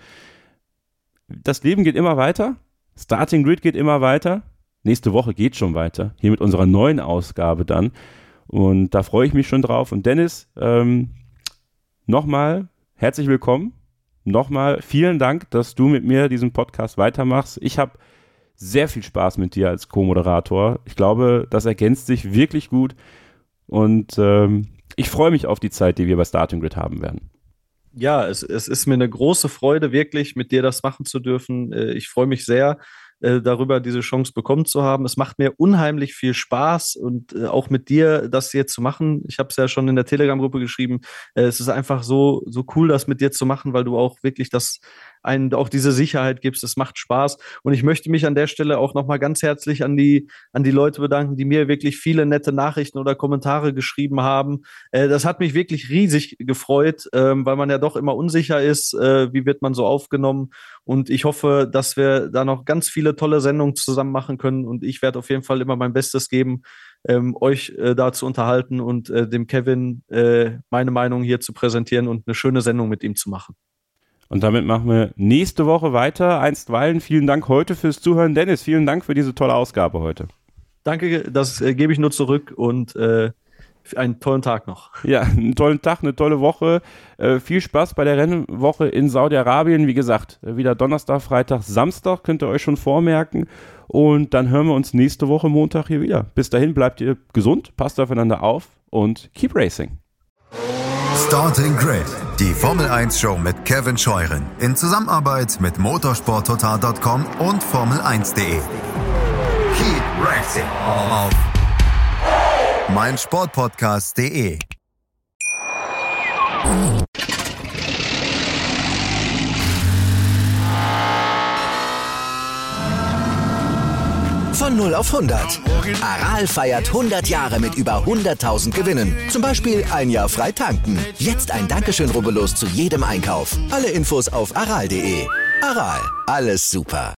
das Leben geht immer weiter. Starting Grid geht immer weiter. Nächste Woche geht schon weiter, hier mit unserer neuen Ausgabe dann. Und da freue ich mich schon drauf. Und Dennis, ähm, nochmal herzlich willkommen. Nochmal vielen Dank, dass du mit mir diesen Podcast weitermachst. Ich habe sehr viel Spaß mit dir als Co-Moderator. Ich glaube, das ergänzt sich wirklich gut. Und ähm, ich freue mich auf die Zeit, die wir bei Starting Grid haben werden. Ja, es, es ist mir eine große Freude, wirklich mit dir das machen zu dürfen. Ich freue mich sehr darüber, diese Chance bekommen zu haben. Es macht mir unheimlich viel Spaß und äh, auch mit dir das jetzt zu machen. Ich habe es ja schon in der Telegram-Gruppe geschrieben. Äh, es ist einfach so, so cool, das mit dir zu machen, weil du auch wirklich das einen auch diese Sicherheit gibst. Es macht Spaß. Und ich möchte mich an der Stelle auch nochmal ganz herzlich an die, an die Leute bedanken, die mir wirklich viele nette Nachrichten oder Kommentare geschrieben haben. Äh, das hat mich wirklich riesig gefreut, ähm, weil man ja doch immer unsicher ist, äh, wie wird man so aufgenommen. Und ich hoffe, dass wir da noch ganz viele tolle Sendungen zusammen machen können. Und ich werde auf jeden Fall immer mein Bestes geben, ähm, euch äh, da zu unterhalten und äh, dem Kevin äh, meine Meinung hier zu präsentieren und eine schöne Sendung mit ihm zu machen. Und damit machen wir nächste Woche weiter. Einstweilen vielen Dank heute fürs Zuhören. Dennis, vielen Dank für diese tolle Ausgabe heute. Danke, das äh, gebe ich nur zurück und äh, einen tollen Tag noch. Ja, einen tollen Tag, eine tolle Woche. Äh, viel Spaß bei der Rennwoche in Saudi-Arabien. Wie gesagt, wieder Donnerstag, Freitag, Samstag könnt ihr euch schon vormerken. Und dann hören wir uns nächste Woche Montag hier wieder. Bis dahin bleibt ihr gesund, passt aufeinander auf und keep racing. Starting Grid, die Formel eins Show mit Kevin Scheuren in Zusammenarbeit mit motorsport total punkt com und Formel eins punkt de. Keep racing auf meinsportpodcast punkt de. Von null auf hundert. Aral feiert hundert Jahre mit über hunderttausend Gewinnen. Zum Beispiel ein Jahr frei tanken. Jetzt ein Dankeschön, rubbellos zu jedem Einkauf. Alle Infos auf aral punkt de. Aral, alles super.